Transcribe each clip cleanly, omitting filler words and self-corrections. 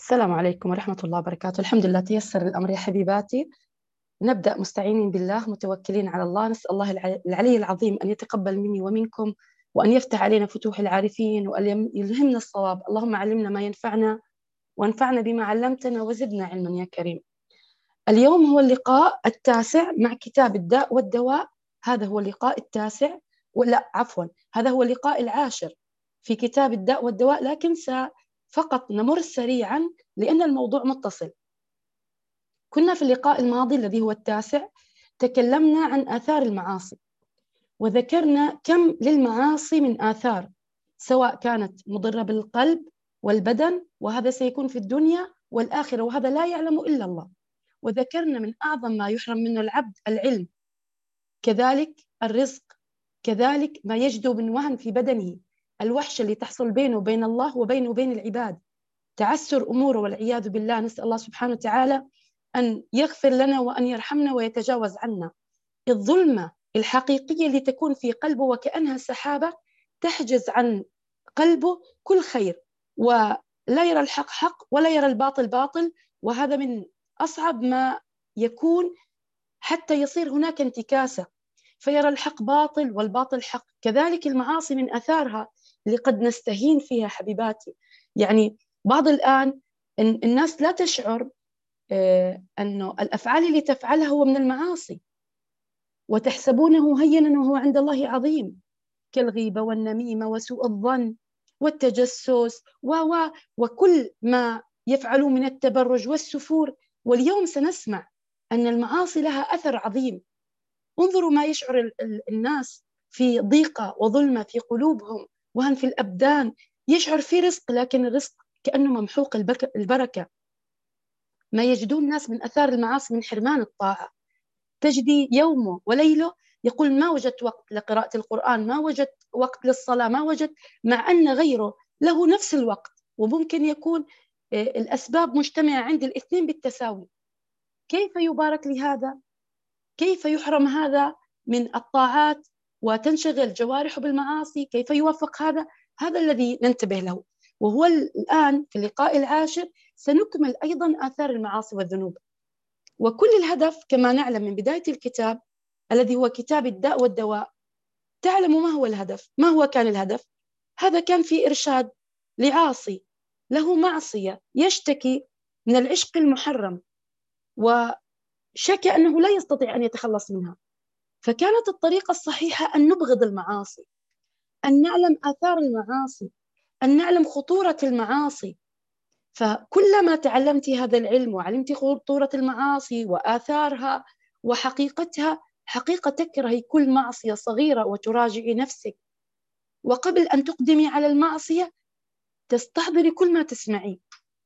السلام عليكم ورحمة الله وبركاته. الحمد لله تيسر الأمر يا حبيباتي. نبدأ مستعينين بالله متوكلين على الله. نسأل الله العلي العظيم أن يتقبل مني ومنكم، وأن يفتح علينا فتوح العارفين، وأن يلهمنا الصواب. اللهم علمنا ما ينفعنا وانفعنا بما علمتنا وزدنا علما يا كريم. اليوم هو اللقاء التاسع مع كتاب الداء والدواء. هذا هو اللقاء التاسع، ولا عفوا، هذا هو اللقاء العاشر في كتاب الداء والدواء، لكن فقط نمر سريعا لأن الموضوع متصل. كنا في اللقاء الماضي الذي هو التاسع تكلمنا عن آثار المعاصي، وذكرنا كم للمعاصي من آثار، سواء كانت مضرة بالقلب والبدن، وهذا سيكون في الدنيا والآخرة، وهذا لا يعلم إلا الله. وذكرنا من أعظم ما يحرم منه العبد العلم، كذلك الرزق، كذلك ما يجدو من وهن في بدنه، الوحشة اللي تحصل بينه وبين الله وبينه وبين العباد، تعسر أموره والعياذ بالله. نسأل الله سبحانه وتعالى أن يغفر لنا وأن يرحمنا ويتجاوز عنا. الظلمة الحقيقية اللي تكون في قلبه وكأنها سحابة تحجز عن قلبه كل خير، ولا يرى الحق حق ولا يرى الباطل باطل، وهذا من أصعب ما يكون، حتى يصير هناك انتكاسة فيرى الحق باطل والباطل حق. كذلك المعاصي من أثارها اللي قد نستهين فيها حبيباتي. يعني بعض الآن الناس لا تشعر أنه الأفعال اللي تفعلها هو من المعاصي، وتحسبونه هينا وهو عند الله عظيم، كالغيبة والنميمة وسوء الظن والتجسس وكل ما يفعلون من التبرج والسفور. واليوم سنسمع أن المعاصي لها أثر عظيم. انظروا ما يشعر الناس في ضيقة وظلمة في قلوبهم، وهن في الأبدان، يشعر في رزق لكن الرزق كأنه ممحوق البركة. ما يجدون الناس من أثار المعاصي من حرمان الطاعة. تجدي يومه وليله يقول ما وجدت وقت لقراءة القرآن، ما وجدت وقت للصلاة، ما وجدت، مع أن غيره له نفس الوقت، وممكن يكون الأسباب مجتمعة عند الاثنين بالتساوي. كيف يبارك لهذا؟ كيف يحرم هذا من الطاعات وتنشغل جوارحه بالمعاصي؟ كيف يوفق هذا؟ هذا الذي ننتبه له. وهو الآن في اللقاء العاشر سنكمل أيضا آثار المعاصي والذنوب. وكل الهدف كما نعلم من بداية الكتاب الذي هو كتاب الداء والدواء، تعلم ما هو الهدف؟ ما هو كان الهدف؟ هذا كان في إرشاد لعاصي له معصية، يشتكي من العشق المحرم وشكى أنه لا يستطيع أن يتخلص منها. فكانت الطريقة الصحيحة أن نبغض المعاصي، أن نعلم آثار المعاصي، أن نعلم خطورة المعاصي. فكلما تعلمت هذا العلم وعلمت خطورة المعاصي وآثارها وحقيقتها، حقيقة تكرهي كل معصية صغيرة وتراجعي نفسك، وقبل أن تقدمي على المعصية تستحضري كل ما تسمعي.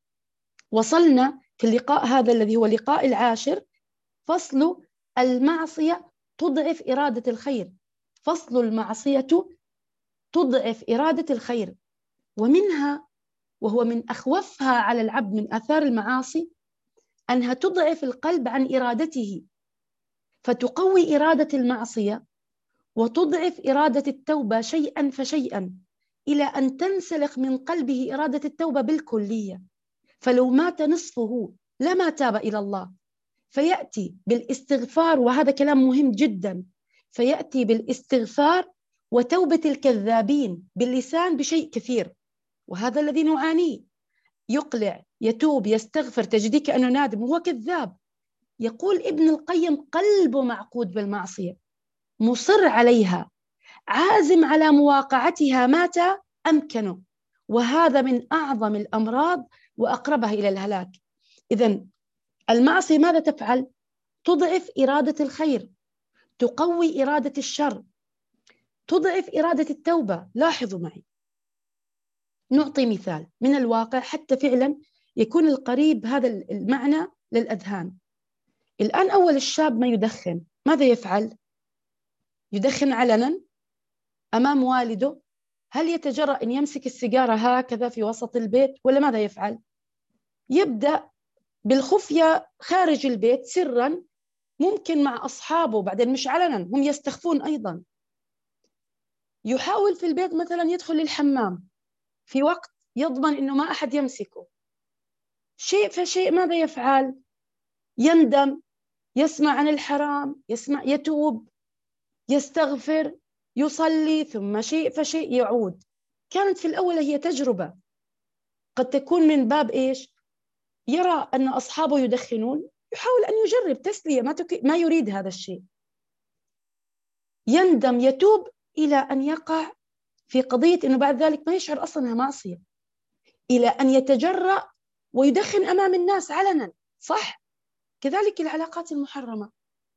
وصلنا في اللقاء هذا الذي هو اللقاء العاشر فصل المعصية تضعف إرادة الخير. فصل المعصية تضعف إرادة الخير، ومنها وهو من أخوفها على العبد من آثار المعاصي أنها تضعف القلب عن إرادته، فتقوي إرادة المعصية وتضعف إرادة التوبة شيئا فشيئا، إلى أن تنسلخ من قلبه إرادة التوبة بالكلية، فلو مات نصفه لما تاب إلى الله. فيأتي بالاستغفار، وهذا كلام مهم جدا، فيأتي بالاستغفار وتوبة الكذابين باللسان بشيء كثير، وهذا الذي نعانيه. يقلع، يتوب، يستغفر، تجديه كأنه نادم وهو كذاب. يقول ابن القيم قلبه معقود بالمعصية، مصر عليها، عازم على مواقعتها، مات أمكنه، وهذا من أعظم الأمراض وأقربها إلى الهلاك. إذن المعصية ماذا تفعل؟ تضعف إرادة الخير، تقوي إرادة الشر، تضعف إرادة التوبة. لاحظوا معي، نعطي مثال من الواقع حتى فعلا يكون القريب هذا المعنى للأذهان. الآن أول الشاب ما يدخن ماذا يفعل؟ يدخن علنا أمام والده. هل يتجرأ أن يمسك السيجارة هكذا في وسط البيت، ولا ماذا يفعل؟ يبدأ بالخفية خارج البيت سرا، ممكن مع أصحابه، بعدين مش علنا، هم يستخفون أيضا. يحاول في البيت مثلا يدخل للحمام في وقت يضمن أنه ما أحد يمسكه، شيء فشيء ماذا يفعل؟ يندم، يسمع عن الحرام، يسمع، يتوب، يستغفر، يصلي، ثم شيء فشيء يعود. كانت في الأول هي تجربة، قد تكون من باب إيش؟ يرى أن أصحابه يدخنون، يحاول أن يجرب تسلية، ما يريد هذا الشيء. يندم، يتوب، إلى أن يقع في قضية أنه بعد ذلك ما يشعر أصلا أنها معصية، إلى أن يتجرأ ويدخن أمام الناس علنا. صح؟ كذلك العلاقات المحرمة.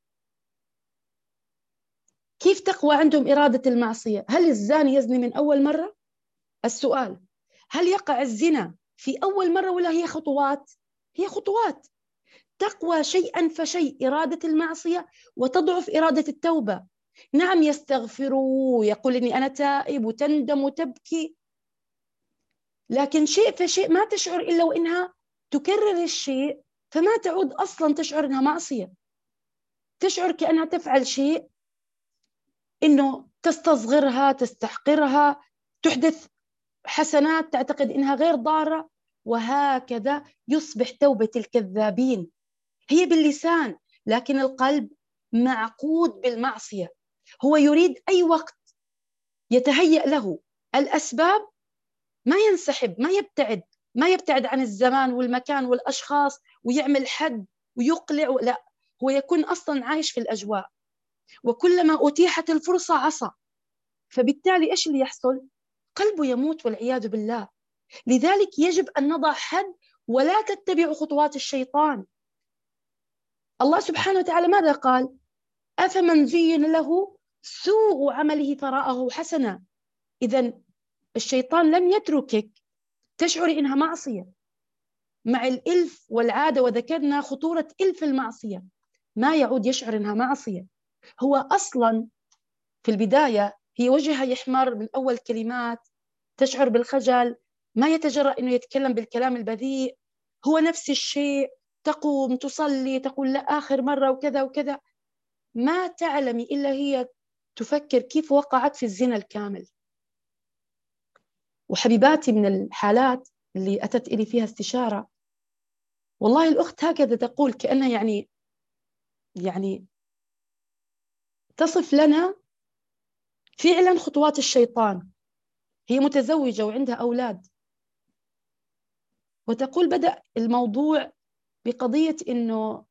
كيف تقوى عندهم إرادة المعصية؟ هل الزاني يزني من أول مرة؟ السؤال. هل يقع الزنا في أول مرة ولا هي خطوات؟ هي خطوات. تقوى شيئا فشيء إرادة المعصية وتضعف إرادة التوبة. نعم، يستغفروا، يقول إني أنا تائب، وتندم وتبكي، لكن شيء فشيء ما تشعر إلا وإنها تكرر الشيء، فما تعود أصلا تشعر إنها معصية. تشعر كأنها تفعل شيء، إنه تستصغرها، تستحقرها، تحدث حسنات تعتقد إنها غير ضارة، وهكذا يصبح توبة الكذابين. هي باللسان، لكن القلب معقود بالمعصية. هو يريد أي وقت يتهيأ له الأسباب، ما ينسحب، ما يبتعد عن الزمان والمكان والأشخاص ويعمل حد ويقلع، لا، هو يكون أصلا عايش في الأجواء، وكلما أتيحت الفرصة عصى. فبالتالي إيش اللي يحصل؟ قلبه يموت والعياذ بالله. لذلك يجب أن نضع حد ولا تتبعوا خطوات الشيطان. الله سبحانه وتعالى ماذا قال؟ أفمن زين له سوء عمله فرآه حسنا. إذن الشيطان لم يتركك تشعري إنها معصية مع الإلف والعادة، وذكرنا خطورة إلف المعصية، ما يعود يشعر إنها معصية. هو أصلا في البداية هي وجهها يحمر من أول كلمات، تشعر بالخجل، ما يتجرأ إنه يتكلم بالكلام البذيء. هو نفس الشيء، تقوم تصلي تقول لا آخر مرة وكذا وكذا، ما تعلمي إلا هي تفكر كيف وقعت في الزنا الكامل. وحبيباتي من الحالات اللي أتت إلي فيها استشارة، والله الأخت هكذا تقول، كأنها يعني تصف لنا فعلا خطوات الشيطان. هي متزوجة وعندها أولاد، وتقول بدأ الموضوع بقضية إنه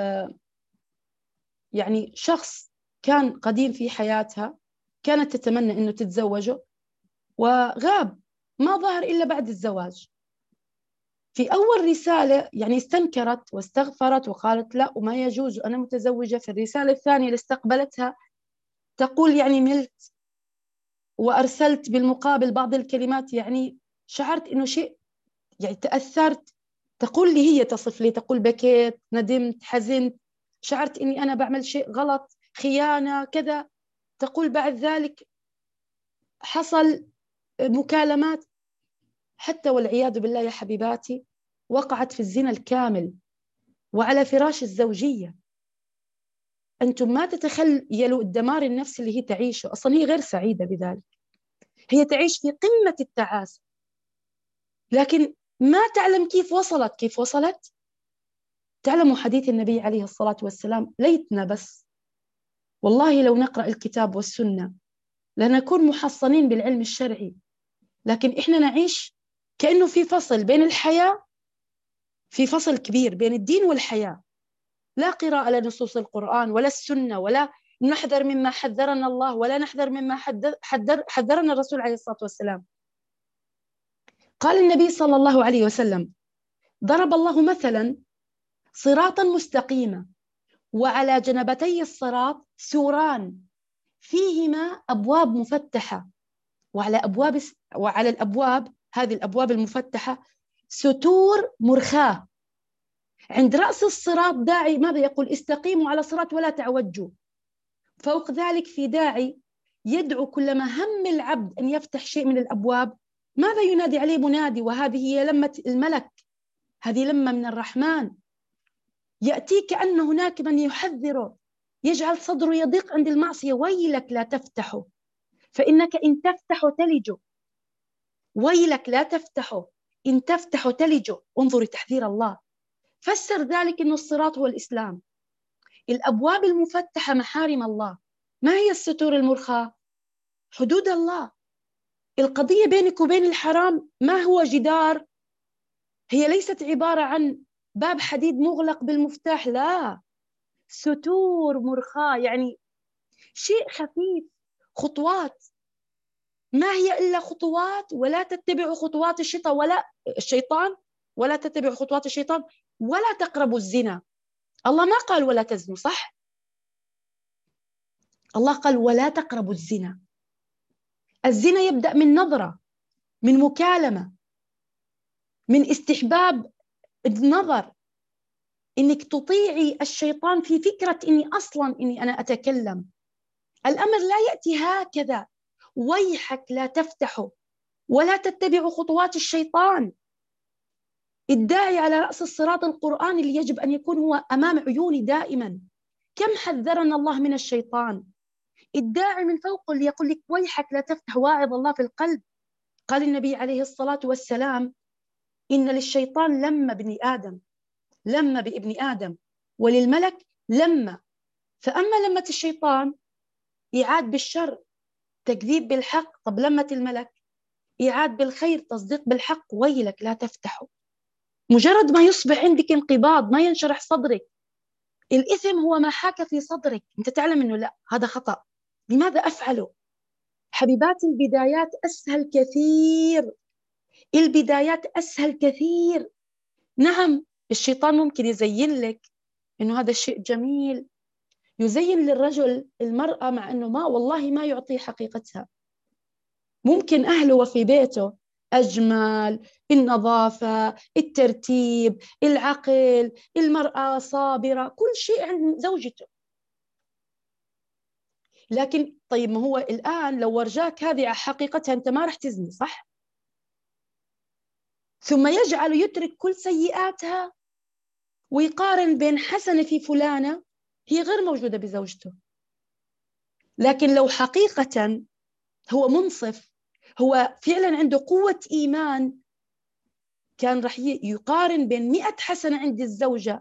يعني شخص كان قديم في حياتها، كانت تتمنى إنه تتزوجه، وغاب، ما ظهر إلا بعد الزواج. في أول رسالة يعني استنكرت واستغفرت وقالت لا وما يجوز أنا متزوجة. في الرسالة الثانية اللي استقبلتها تقول يعني ملت وأرسلت بالمقابل بعض الكلمات، يعني شعرت إنه شيء، يعني تأثرت. تقول لي، هي تصف لي، تقول بكيت، ندمت، حزنت، شعرت إني أنا بعمل شيء غلط، خيانة كذا. تقول بعد ذلك حصل مكالمات، حتى والعياذ بالله يا حبيباتي وقعت في الزنا الكامل وعلى فراش الزوجية. أنتم ما تتخيلوا الدمار النفسي اللي هي تعيشه، أصلا هي غير سعيدة بذلك، هي تعيش في قمة التعاسة، لكن ما تعلم كيف وصلت. تعلموا حديث النبي عليه الصلاة والسلام، ليتنا بس والله لو نقرأ الكتاب والسنة لنكون محصنين بالعلم الشرعي، لكن إحنا نعيش كأنه في فصل بين الحياة، في فصل كبير بين الدين والحياة. لا قراءة لنصوص القرآن ولا السنة، ولا نحذر مما حذرنا الله، ولا نحذر مما حذرنا الرسول عليه الصلاة والسلام. قال النبي صلى الله عليه وسلم: ضرب الله مثلا صراطا مستقيما، وعلى جنبتي الصراط سوران فيهما أبواب مفتحة، وعلى الأبواب، هذه الأبواب المفتحة، ستور مرخاة. عند رأس الصراط داعي ماذا يقول؟ استقيموا على صراط ولا تعوجوا. فوق ذلك في داعي يدعو كلما هم العبد أن يفتح شيء من الأبواب، ماذا ينادي عليه منادي؟ وهذه هي لمة الملك، هذه لمة من الرحمن. يأتي كأن هناك من يحذره، يجعل صدره يضيق عند المعصية: ويلك لا تفتحه فإنك إن تفتحه تلجه، ويلك لا تفتحه إن تفتحوا تلجوا. انظري تحذير الله، فسر ذلك أن الصراط هو الإسلام. الأبواب المفتحة محارم الله. ما هي الستور المرخاة؟ حدود الله. القضية بينك وبين الحرام ما هو جدار، هي ليست عبارة عن باب حديد مغلق بالمفتاح، لا، ستور مرخاة، يعني شيء خفيف، خطوات. ما هي إلا خطوات. ولا تتبعوا خطوات الشيطان ولا تتبعوا خطوات الشيطان ولا تقربوا الزنا. الله ما قال ولا تزنوا، صح؟ الله قال ولا تقربوا الزنا. الزنا يبدأ من نظرة، من مكالمة، من استحباب النظر، إنك تطيعي الشيطان في فكرة إني أنا أتكلم. الأمر لا يأتي هكذا. ويحك لا تفتحوا ولا تتبعوا خطوات الشيطان. الداعي على رأس الصراط القرآن اللي يجب أن يكون هو أمام عيوني دائما. كم حذرنا الله من الشيطان. الداعي من فوق اللي يقول لك ويحك لا تفتح، واعظ الله في القلب. قال النبي عليه الصلاة والسلام إن للشيطان لما بابن آدم وللملك لما. فأما لمة الشيطان إيعاد بالشر، تكذيب بالحق. طب لمة الملك إيعاد بالخير، تصديق بالحق. ويلك لا تفتحوا. مجرد ما يصبح عندك انقباض، ما ينشرح صدرك، الإثم هو ما حاك في صدرك، أنت تعلم أنه لا، هذا خطأ، لماذا أفعله؟ حبيبات، البدايات أسهل كثير. البدايات أسهل كثير. نعم، الشيطان ممكن يزين لك أنه هذا الشيء جميل، يزين للرجل المرأة مع أنه والله ما يعطي حقيقتها. ممكن أهله وفي بيته أجمل، النظافة، الترتيب، العقل، المرأة صابرة، كل شيء عند زوجته. لكن طيب، ما هو الآن لو ورجاك هذه حقيقتها أنت ما رح تزني، صح؟ ثم يجعل يترك كل سيئاتها ويقارن بين حسنة في فلانة هي غير موجودة بزوجته. لكن لو حقيقة هو منصف، هو فعلا عنده قوة إيمان، كان رح يقارن بين 100 حسنة عند الزوجة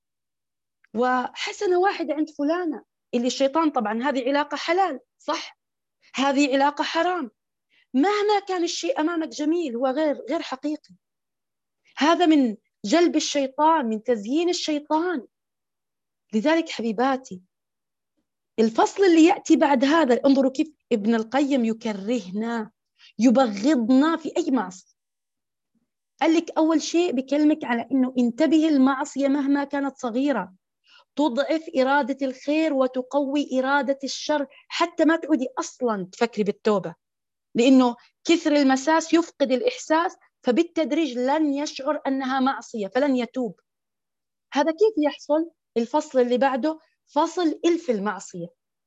وحسنة واحدة عند فلانة. اللي الشيطان طبعا هذه علاقة حلال، صح؟ هذه علاقة حرام. مهما كان الشيء أمامك جميل هو غير حقيقي. هذا من جلب الشيطان، من تزيين الشيطان. لذلك حبيباتي، الفصل اللي يأتي بعد هذا، انظروا كيف ابن القيم يكرهنا، يبغضنا في أي معصية. قال لك أول شيء بكلمك على أنه انتبه، المعصية مهما كانت صغيرة تضعف إرادة الخير وتقوي إرادة الشر، حتى ما تعودي أصلا تفكري بالتوبة، لأنه كثر المساس يفقد الإحساس، فبالتدريج لن يشعر أنها معصية فلن يتوب. هذا كيف يحصل؟ الفصل اللي بعده فصل إلف المعصية.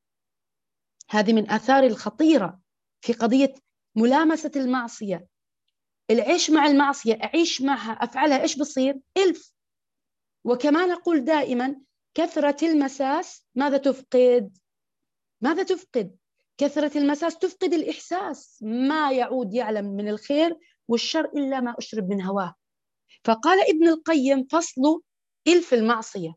هذه من آثار الخطيرة في قضية ملامسة المعصية. العيش مع المعصية، أعيش معها، أفعلها، إيش بصير؟ إلف. وكما نقول دائما، كثرة المساس ماذا تفقد؟ ماذا تفقد؟ كثرة المساس تفقد الإحساس، ما يعود يعلم من الخير والشر إلا ما أشرب من هواه. فقال ابن القيم فصل إلف المعصية،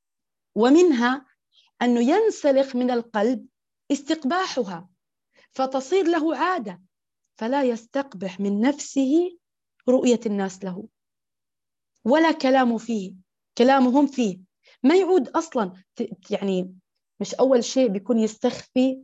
ومنها أنه ينسلخ من القلب استقباحها فتصير له عادة، فلا يستقبح من نفسه رؤية الناس له ولا كلامهم فيه. ما يعود أصلا، يعني مش أول شيء بيكون يستخفي،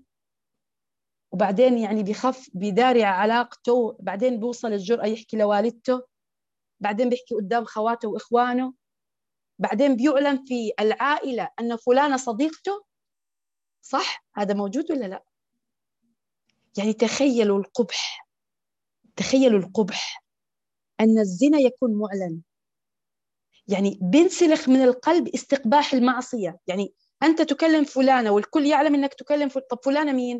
وبعدين يعني بيخف بيداري علاقته، بعدين بيوصل الجرأة يحكي لوالدته، بعدين بيحكي قدام خواته وإخوانه، بعدين بيعلن في العائلة أن فلانة صديقته، صح؟ هذا موجود ولا لا؟ يعني تخيلوا القبح، تخيلوا القبح أن الزنا يكون معلن. يعني بينسلخ من القلب استقباح المعصية. يعني أنت تكلم فلانة والكل يعلم أنك تكلم طب فلانة مين؟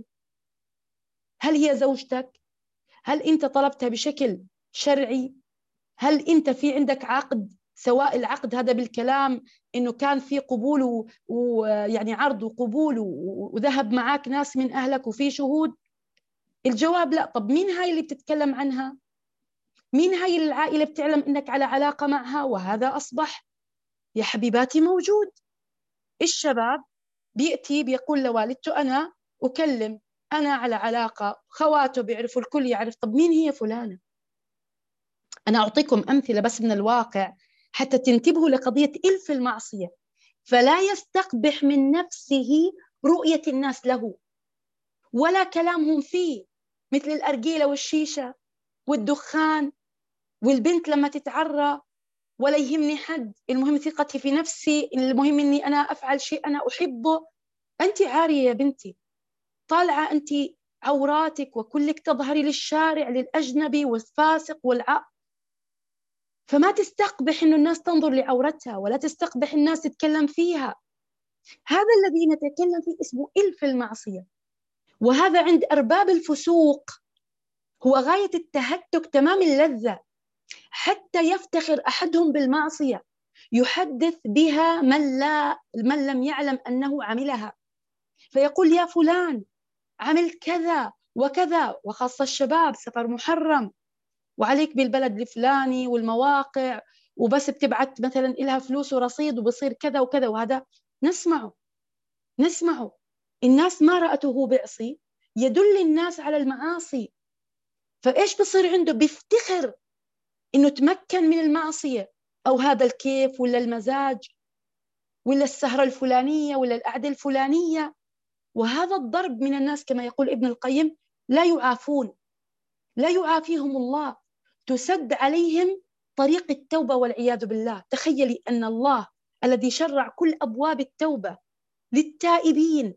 هل هي زوجتك؟ هل أنت طلبتها بشكل شرعي؟ هل أنت في عندك عقد؟ سواء العقد هذا بالكلام إنه كان في قبول ويعني عرض وقبول وذهب معاك ناس من أهلك وفي شهود؟ الجواب لا. طب مين هاي اللي بتتكلم عنها؟ مين هاي العائلة بتعلم إنك على علاقة معها وهذا أصبح يا حبيباتي موجود. الشباب بيأتي بيقول لوالدته أنا أكلم، أنا على علاقة، خواته بيعرفوا، الكل يعرف. طب مين هي فلانة؟ أنا أعطيكم أمثلة بس من الواقع حتى تنتبهوا لقضية إلف المعصية. فلا يستقبح من نفسه رؤية الناس له ولا كلامهم فيه، مثل الأرجيلة والشيشة والدخان والبنت لما تتعرى. ولا يهمني حد، المهم ثقتي في نفسي، المهم أني أنا أفعل شيء أنا أحبه. أنت عارية يا بنتي، طالعة أنت عوراتك وكلك تظهري للشارع للأجنبي والفاسق فما تستقبح إنه الناس تنظر لعورتها، ولا تستقبح الناس تتكلم فيها. هذا الذي نتكلم فيه اسمه إلف المعصية، وهذا عند أرباب الفسوق هو غاية التهتك تمام اللذة، حتى يفتخر أحدهم بالمعصية، يحدث بها من لم يعلم أنه عملها، فيقول يا فلان عمل كذا وكذا. وخاصة الشباب، سفر محرم وعليك بالبلد الفلاني والمواقع، وبس بتبعت مثلا إلها فلوس ورصيد وبصير كذا وكذا. وهذا نسمعه. الناس ما رأته بعصي يدل الناس على المعاصي، فإيش بصير عنده؟ بيفتخر إنه تمكن من المعصية، أو هذا الكيف ولا المزاج ولا السهرة الفلانية ولا القعدة الفلانية. وهذا الضرب من الناس كما يقول ابن القيم لا يعافون، لا يعافيهم الله، تسد عليهم طريق التوبة والعياذ بالله. تخيلي أن الله الذي شرع كل أبواب التوبة للتائبين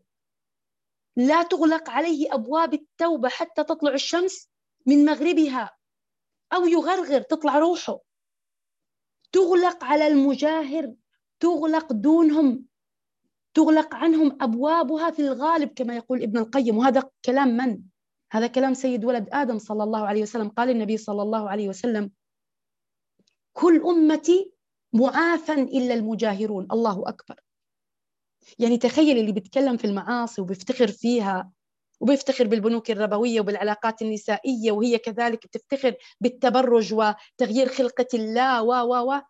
لا تغلق عليه أبواب التوبة حتى تطلع الشمس من مغربها أو يغرغر تطلع روحه، تغلق على المجاهر، تغلق دونهم، تغلق عنهم أبوابها في الغالب كما يقول ابن القيم. وهذا كلام من؟ هذا كلام سيد ولد آدم صلى الله عليه وسلم. قال النبي صلى الله عليه وسلم كل أمتي معافى إلا المجاهرون. الله أكبر. يعني تخيل اللي بيتكلم في المعاصي وبيفتخر فيها، وبيفتخر بالبنوك الربوية وبالعلاقات النسائية، وهي كذلك بتفتخر بالتبرج وتغيير خلقة الله و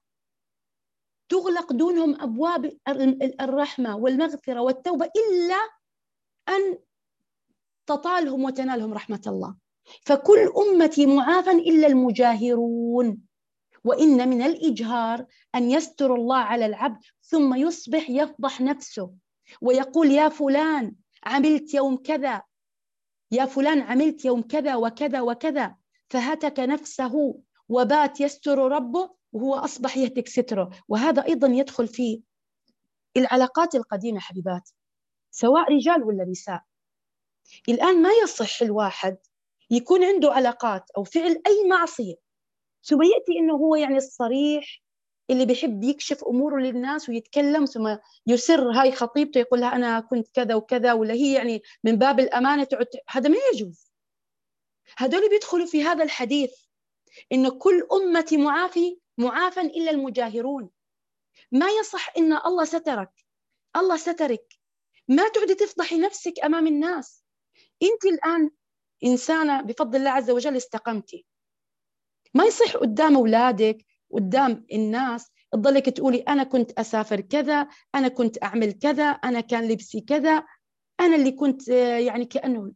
تغلق دونهم أبواب الرحمة والمغفرة والتوبة إلا أن تطالهم وتنالهم رحمة الله. فكل أمتي معافى إلا المجاهرون. وإن من الإجهار أن يستر الله على العبد ثم يصبح يفضح نفسه ويقول يا فلان عملت يوم كذا، يا فلان عملت يوم كذا وكذا وكذا، فهتك نفسه وبات يستر ربه وهو أصبح يهتك ستره. وهذا أيضا يدخل في العلاقات القديمة حبيبات، سواء رجال ولا نساء. الآن ما يصح الواحد يكون عنده علاقات أو فعل أي معصية ثم يأتي إنه هو يعني الصريح اللي بيحب يكشف أموره للناس ويتكلم، ثم يسر هاي خطيبته يقول لها أنا كنت كذا وكذا، ولا هي يعني من باب الأمانة هذا ما يجوز. هذول بيدخلوا في هذا الحديث إن كل أمتي معافى إلا المجاهرون. ما يصح إن الله سترك، الله سترك، ما تقعدي تفضحي نفسك أمام الناس. أنت الآن إنسانة بفضل الله عز وجل استقمتي، ما يصح قدام أولادك قدام الناس تضلك تقولي أنا كنت أسافر كذا، أنا كنت أعمل كذا، أنا كان لبسي كذا، أنا اللي كنت يعني كأنه.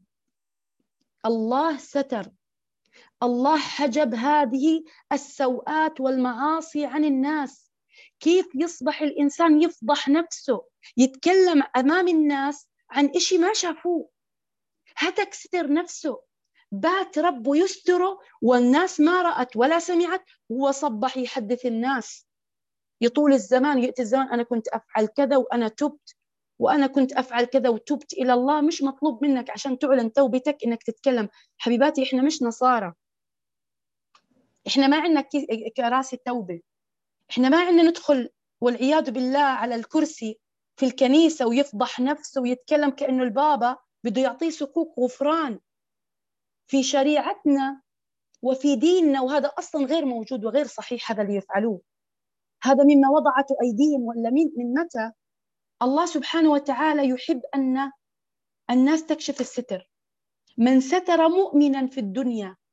الله ستر، الله حجب هذه السوءات والمعاصي عن الناس. كيف يصبح الإنسان يفضح نفسه، يتكلم أمام الناس عن إشي ما شافوه، هتك ستر نفسه، بات ربه يستره والناس ما رأت ولا سمعت، هو صبح يحدث الناس. يطول الزمان، يأتي الزمان أنا كنت أفعل كذا وأنا تبت، وأنا كنت أفعل كذا وتبت إلى الله. مش مطلوب منك عشان تعلن توبتك إنك تتكلم. حبيباتي إحنا مش نصارى، إحنا ما عندنا كراسي توبة، إحنا ما عندنا ندخل والعياذ بالله على الكرسي في الكنيسة ويفضح نفسه ويتكلم كأنه البابا بده يعطيه سكوك غفران. في شريعتنا وفي ديننا، وهذا أصلا غير موجود وغير صحيح هذا اللي يفعلوه. هذا مما وضعته أيديهم، ولا من متى؟ الله سبحانه وتعالى يحب أن الناس تكشف الستر. من ستر مؤمنا في الدنيا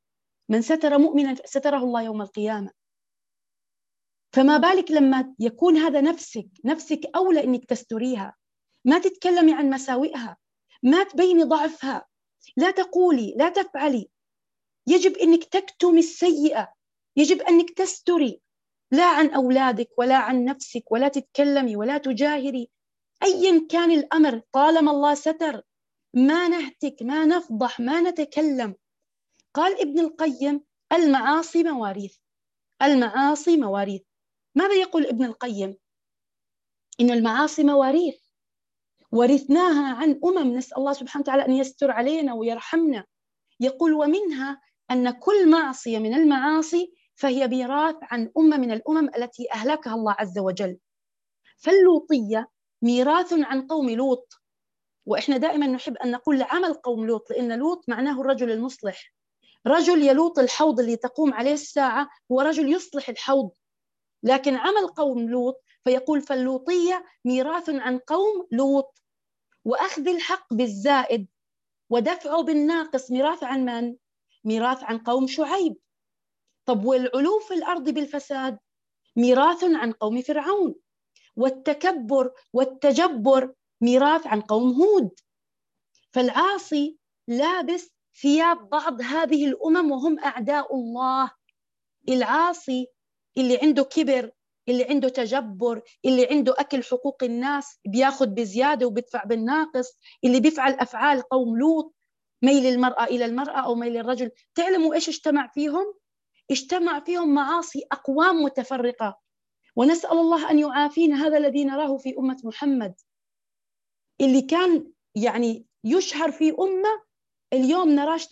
من ستر مؤمنا ستره الله يوم القيامة. فما بالك لما يكون هذا نفسك أولى إنك تستريها، ما تتكلمي عن مساوئها، ما تبيني ضعفها، لا تقولي، لا تفعلي. يجب إنك تكتمي السيئة، يجب أنك تستري، لا عن أولادك ولا عن نفسك، ولا تتكلمي ولا تجاهري أيا كان الأمر. طالما الله ستر ما نهتك، ما نفضح، ما نتكلم. قال ابن القيم: المعاصي مواريث. المعاصي مواريث. ماذا يقول ابن القيم؟ إن المعاصي مواريث ورثناها عن نسأل الله سبحانه وتعالى أن يستر علينا ويرحمنا. يقول: ومنها أن كل معصية من المعاصي فهي ميراث عن من الأمم التي أهلكها الله عز وجل. فاللوطية ميراث عن قوم لوط. وإحنا دائما نحب أن نقول عمل قوم لوط، لأن لوط معناه الرجل المصلح. رجل يلوط الحوض اللي تقوم عليه الساعة هو رجل يصلح الحوض. لكن عمل قوم لوط فيقول: فاللوطية ميراث عن قوم لوط. وأخذ الحق بالزائد ودفعه بالناقص ميراث عن من؟ ميراث عن قوم شعيب. طب والعلو في الأرض بالفساد ميراث عن قوم فرعون. والتكبر والتجبر ميراث عن قوم هود. فالعاصي لابس ثياب بعض هذه الأمم وهم أعداء الله. العاصي اللي عنده كبر، اللي عنده تجبر، اللي عنده أكل حقوق الناس، بياخد بزيادة وبيدفع بالناقص، اللي بيفعل أفعال قوم لوط، ميل المرأة إلى المرأة أو ميل الرجل. تعلموا إيش اجتمع فيهم؟ اجتمع فيهم معاصي أقوام متفرقة. ونسأل الله أن يعافينا هذا الذي نراه في أمة محمد، اللي كان يعني يشهر في أمة، اليوم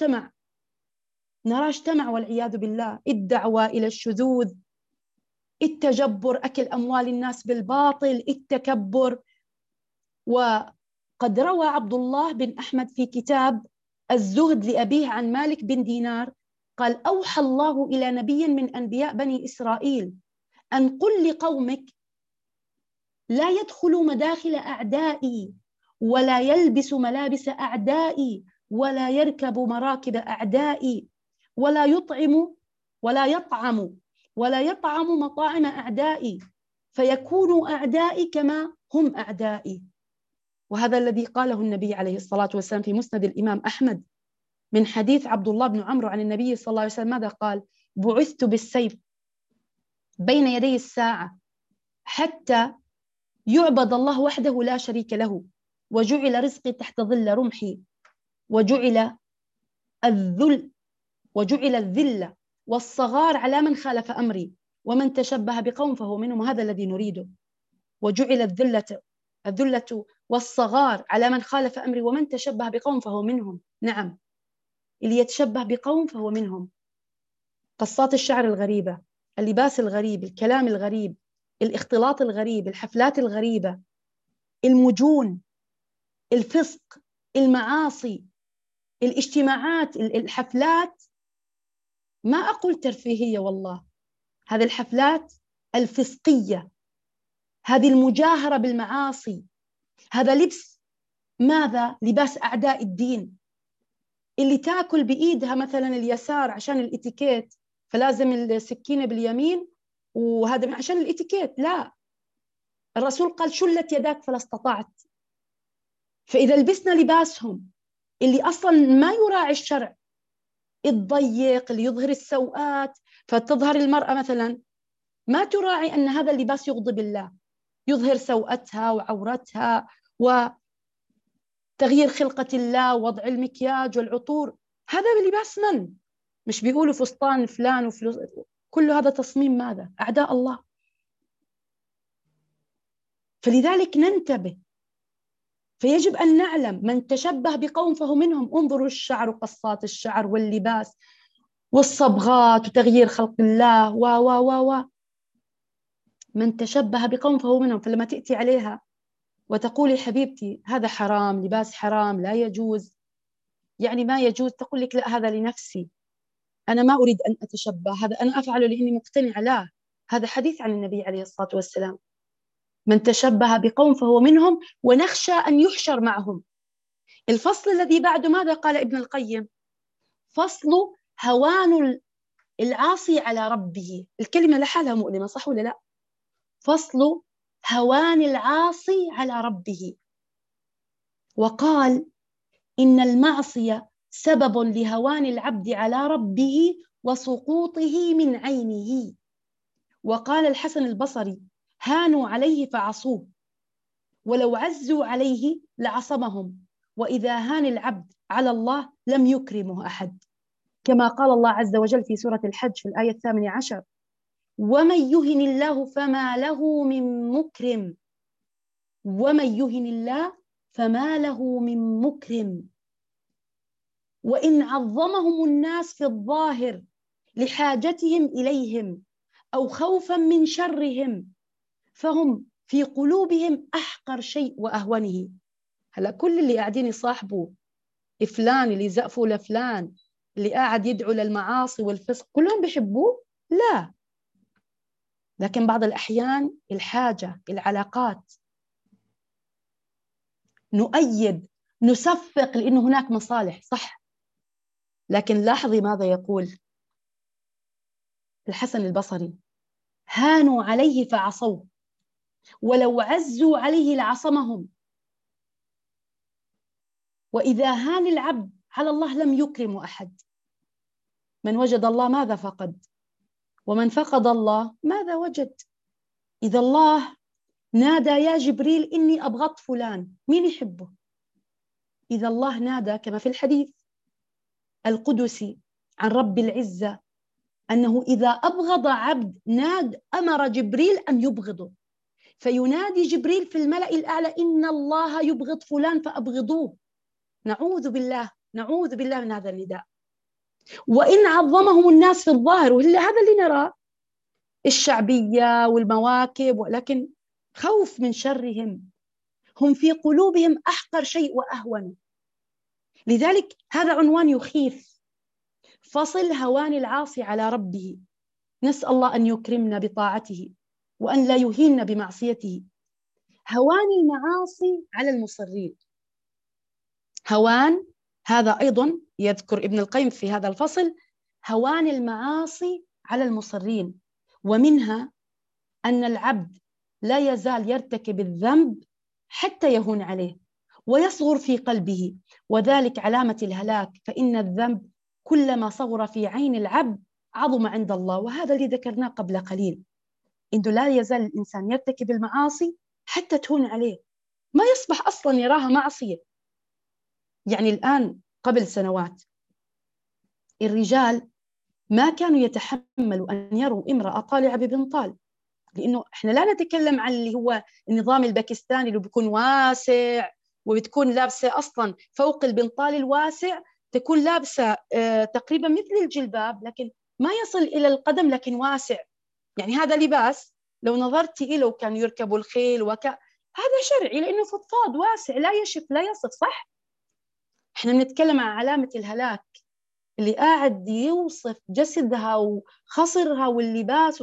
نراه اجتمع والعياذ بالله. الدعوة إلى الشذوذ، التجبر، أكل أموال الناس بالباطل، التكبر. وقد روى عبد الله بن أحمد في كتاب الزهد لأبيه عن مالك بن دينار قال: أوحى الله إلى نبي من أنبياء بني إسرائيل أن قل لقومك لا يدخلوا مداخل أعدائي، ولا يلبس ملابس أعدائي، ولا يركب مراكب أعدائي، ولا يطعم مطاعم أعدائي، فيكونوا أعدائي كما هم أعدائي. وهذا الذي قاله النبي عليه الصلاة والسلام في مسند الإمام أحمد من حديث عبد الله بن عمرو عن النبي صلى الله عليه وسلم. ماذا قال؟ بعثت بالسيف بين يدي الساعة حتى يعبد الله وحده لا شريك له، وجعل رزقي تحت ظل رمحي، وجعل الذل والصغار على من خالف أمري، ومن تشبه بقوم فهو منهم. هذا الذي نريده. وجعل الذلة والصغار على من خالف أمري، ومن تشبه بقوم فهو منهم. نعم، اللي يتشبه بقوم فهو منهم. قصات الشعر الغريبة، اللباس الغريب، الكلام الغريب، الاختلاط الغريب، الحفلات الغريبة، المجون، الفسق، المعاصي، الاجتماعات، الحفلات. ما أقول ترفيهية والله، هذه الحفلات الفسقية، هذه المجاهرة بالمعاصي، هذا لبس ماذا؟ لباس أعداء الدين. اللي تاكل بإيدها مثلا اليسار عشان الاتيكيت، فلازم السكينة باليمين، وهذا عشان الاتيكيت. لا، الرسول قال: شلت يداك فلا استطعت. فإذا لبسنا لباسهم اللي أصلا ما يراعي الشرع، الضيق اللي يظهر السوءات، فتظهر المرأة مثلا ما تراعي أن هذا اللباس يغضب الله، يظهر سوءتها وعورتها وتغيير خلقة الله، ووضع المكياج والعطور. هذا لباس من؟ مش بيقولوا فستان فلان وفلوس، كل هذا تصميم ماذا؟ أعداء الله. فلذلك ننتبه. فيجب أن نعلم من تشبه بقوم فهو منهم. انظروا الشعر وقصات الشعر واللباس والصبغات وتغيير خلق الله و من تشبه بقوم فهو منهم. فلما تأتي عليها وتقولي: حبيبتي هذا حرام، لباس حرام لا يجوز، يعني ما يجوز، تقول لك: لا، هذا لنفسي، أنا ما أريد أن أتشبه، هذا أنا أفعله لأني مقتنعة. لا، هذا حديث عن النبي عليه الصلاة والسلام: من تشبه بقوم فهو منهم، ونخشى أن يحشر معهم. الفصل الذي بعده ماذا قال ابن القيم؟ فصل هوان العاصي على ربه، الكلمة لحالها مؤلمة صح ولا لا؟ فصل هوان العاصي على ربه. وقال إن المعصية سبب لهوان العبد على ربه وسقوطه من عينه. وقال الحسن البصري هانوا عليه فعصوه، ولو عزوا عليه لعصمهم، وإذا هان العبد على الله لم يكرمه أحد، كما قال الله عز وجل في سورة الحج في الآية 18: ومن يهن الله فما له من مكرم، ومن يهن الله فما له من مكرم. وإن عظمهم الناس في الظاهر لحاجتهم إليهم أو خوفا من شرهم، فهم في قلوبهم أحقر شيء وأهونه. هلا كل اللي قاعدين يصاحبوا فلان، اللي يزقفوا لفلان، اللي قاعد يدعو للمعاصي والفسق، كلهم بيحبوه؟ لا، لكن بعض الأحيان الحاجة، العلاقات، نؤيد، نصفق لأنه هناك مصالح، صح. لكن لاحظي ماذا يقول الحسن البصري: هانوا عليه فعصوه، ولو عزوا عليه لعصمهم، وإذا هان العبد على الله لم يكرم أحد. من وجد الله ماذا فقد؟ ومن فقد الله ماذا وجد؟ إذا الله نادى يا جبريل إني أبغضت فلان، مين يحبه؟ إذا الله نادى كما في الحديث القدسي عن رب العزة أنه إذا أبغض عبد أمر جبريل أن يبغضه، فينادي جبريل في الملأ الأعلى إن الله يبغض فلان فأبغضوه. نعوذ بالله، نعوذ بالله من هذا النداء. وإن عظمهم الناس في الظاهر، وهذا اللي نراه، الشعبية والمواكب، ولكن خوف من شرهم، هم في قلوبهم أحقر شيء وأهون. لذلك هذا عنوان يخيف: فصل هوان العاصي على ربه. نسأل الله أن يكرمنا بطاعته وأن لا يهيننا بمعصيته. هوان المعاصي على المصرين. هوان هذا أيضا يذكر ابن القيم في هذا الفصل هوان المعاصي على المصرين، ومنها أن العبد لا يزال يرتكب الذنب حتى يهون عليه ويصغر في قلبه، وذلك علامة الهلاك، فإن الذنب كلما صغر في عين العبد عظم عند الله. وهذا اللي ذكرناه قبل قليل، إنه لا يزال الإنسان يرتكب المعاصي حتى تهون عليه، ما يصبح أصلا يراها معصية. يعني الآن قبل سنوات الرجال ما كانوا يتحملوا أن يروا امرأة طالعة ببنطال، لأنه إحنا لا نتكلم عن اللي هو النظام الباكستاني اللي بيكون واسع وبتكون لابسة أصلا فوق البنطال الواسع تكون لابسة تقريبا مثل الجلباب، لكن ما يصل إلى القدم لكن واسع. يعني هذا لباس لو نظرتي إليه كان يركب الخيل هذا شرعي لأنه فضفاض واسع لا يشف لا يصف، صح؟ إحنا بنتكلم عن علامة الهلاك اللي قاعد يوصف جسدها وخصرها واللباس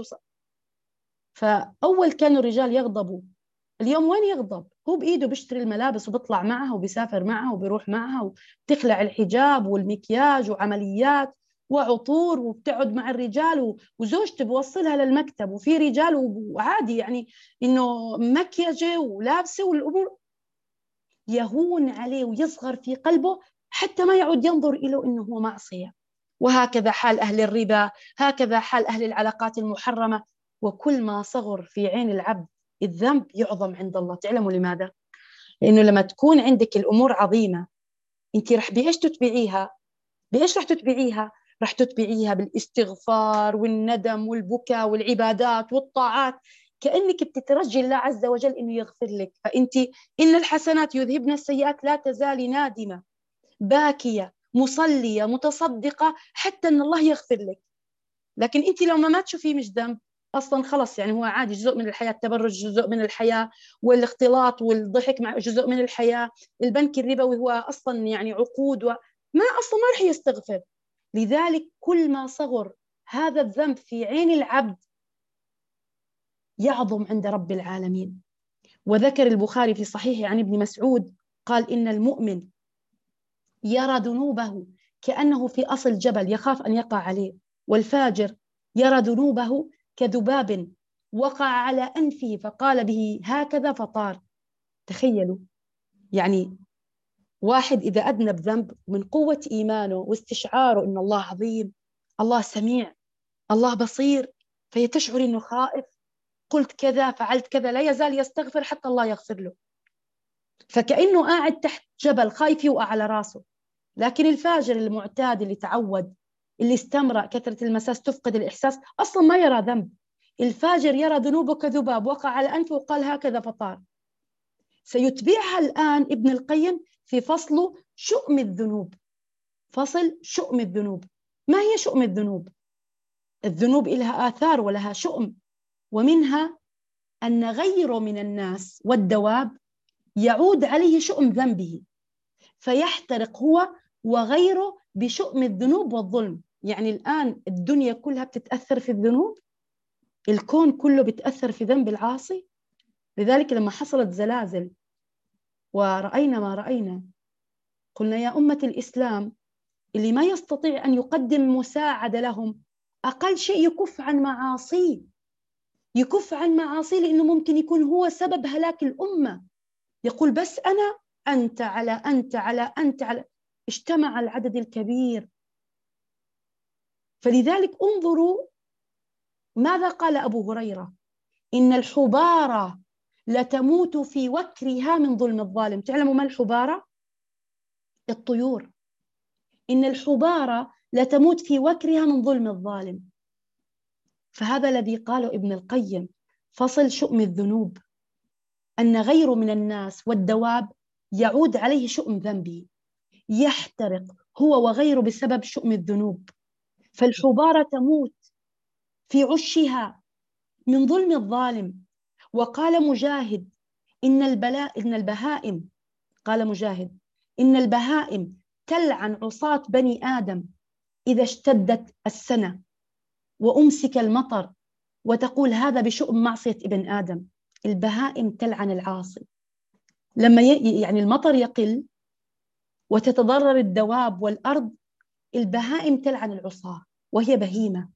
فأول كانوا الرجال يغضبوا، اليوم وين يغضب؟ هو بإيده بيشتري الملابس وبيطلع معها وبيسافر معها وبيروح معها وبتخلع الحجاب والمكياج وعمليات وعطور وبتقعد مع الرجال وزوجته بوصلها للمكتب، وفي رجال وعادي يعني إنه مكيجة ولابسة والأمور يهون عليه ويصغر في قلبه حتى ما يعود ينظر إليه إنه هو معصية. وهكذا حال أهل الربا، هكذا حال أهل العلاقات المحرمة. وكل ما صغر في عين العبد الذنب يعظم عند الله. تعلموا لماذا؟ لأنه لما تكون عندك الأمور عظيمة أنت رح بإيش تتبعيها؟ بإيش رح تتبعيها؟ رح تتبعيها بالاستغفار والندم والبكاء والعبادات والطاعات، كأنك بتترجي الله عز وجل إنه يغفر لك. فأنت إن الحسنات يذهبن السيئات لا تزالي نادمة باكية مصلية متصدقة حتى أن الله يغفر لك. لكن أنت لو ما تشوفيه مش ذنب أصلا خلص، يعني هو عادي، جزء من الحياة، التبرج جزء من الحياة، والاختلاط والضحك مع جزء من الحياة، البنك الربوي هو أصلا يعني عقود ما أصلا ما رح يستغفر. لذلك كل ما صغر هذا الذنب في عين العبد يعظم عند رب العالمين. وذكر البخاري في صحيحه عن ابن مسعود قال إن المؤمن يرى ذنوبه كأنه في أصل جبل يخاف أن يقع عليه، والفاجر يرى ذنوبه كذباب وقع على أنفه فقال به هكذا فطار. تخيلوا، يعني واحد إذا أذنب ذنب من قوة إيمانه واستشعاره إن الله عظيم، الله سميع، الله بصير، فيتشعر إنه خائف، قلت كذا فعلت كذا، لا يزال يستغفر حتى الله يغفر له، فكأنه قاعد تحت جبل خايف يوقع على راسه. لكن الفاجر المعتاد اللي تعود، اللي استمرأ، كثرة المساس تفقد الإحساس، أصلا ما يرى ذنب. الفاجر يرى ذنوبه كذباب وقع على أنفه وقال هكذا فطار. سيتبعها الآن ابن القيم في فصل شؤم الذنوب. فصل شؤم الذنوب. ما هي شؤم الذنوب؟ الذنوب لها آثار ولها شؤم، ومنها أن غيره من الناس والدواب يعود عليه شؤم ذنبه، فيحترق هو وغيره بشؤم الذنوب والظلم. يعني الآن الدنيا كلها بتتأثر في الذنوب، الكون كله بتأثر في ذنب العاصي. لذلك لما حصلت زلازل ورأينا ما رأينا، قلنا يا أمة الإسلام، اللي ما يستطيع أن يقدم مساعدة لهم أقل شيء يكف عن معاصيه، يكف عن معاصيه، لأنه ممكن يكون هو سبب هلاك الأمة. يقول بس أنا، أنت على أنت على أنت على، اجتمع العدد الكبير. فلذلك انظروا ماذا قال أبو هريرة: إن الحبارة لتموت في وكرها من ظلم الظالم. تعلموا ما الحبارة؟ الطيور. إن الحبارة لتموت في وكرها من ظلم الظالم. فهذا الذي قاله ابن القيم فصل شؤم الذنوب، أن غيره من الناس والدواب يعود عليه شؤم ذنبه، يحترق هو وغيره بسبب شؤم الذنوب. فالحبارة تموت في عشها من ظلم الظالم. وقال مجاهد: إن البهائم، قال مجاهد: إن البهائم تلعن عصاة بني آدم إذا اشتدت السنة وأمسك المطر، وتقول هذا بشؤم معصية ابن آدم. البهائم تلعن العاصي لما يعني المطر يقل وتتضرر الدواب والأرض، البهائم تلعن العصاة وهي بهيمة.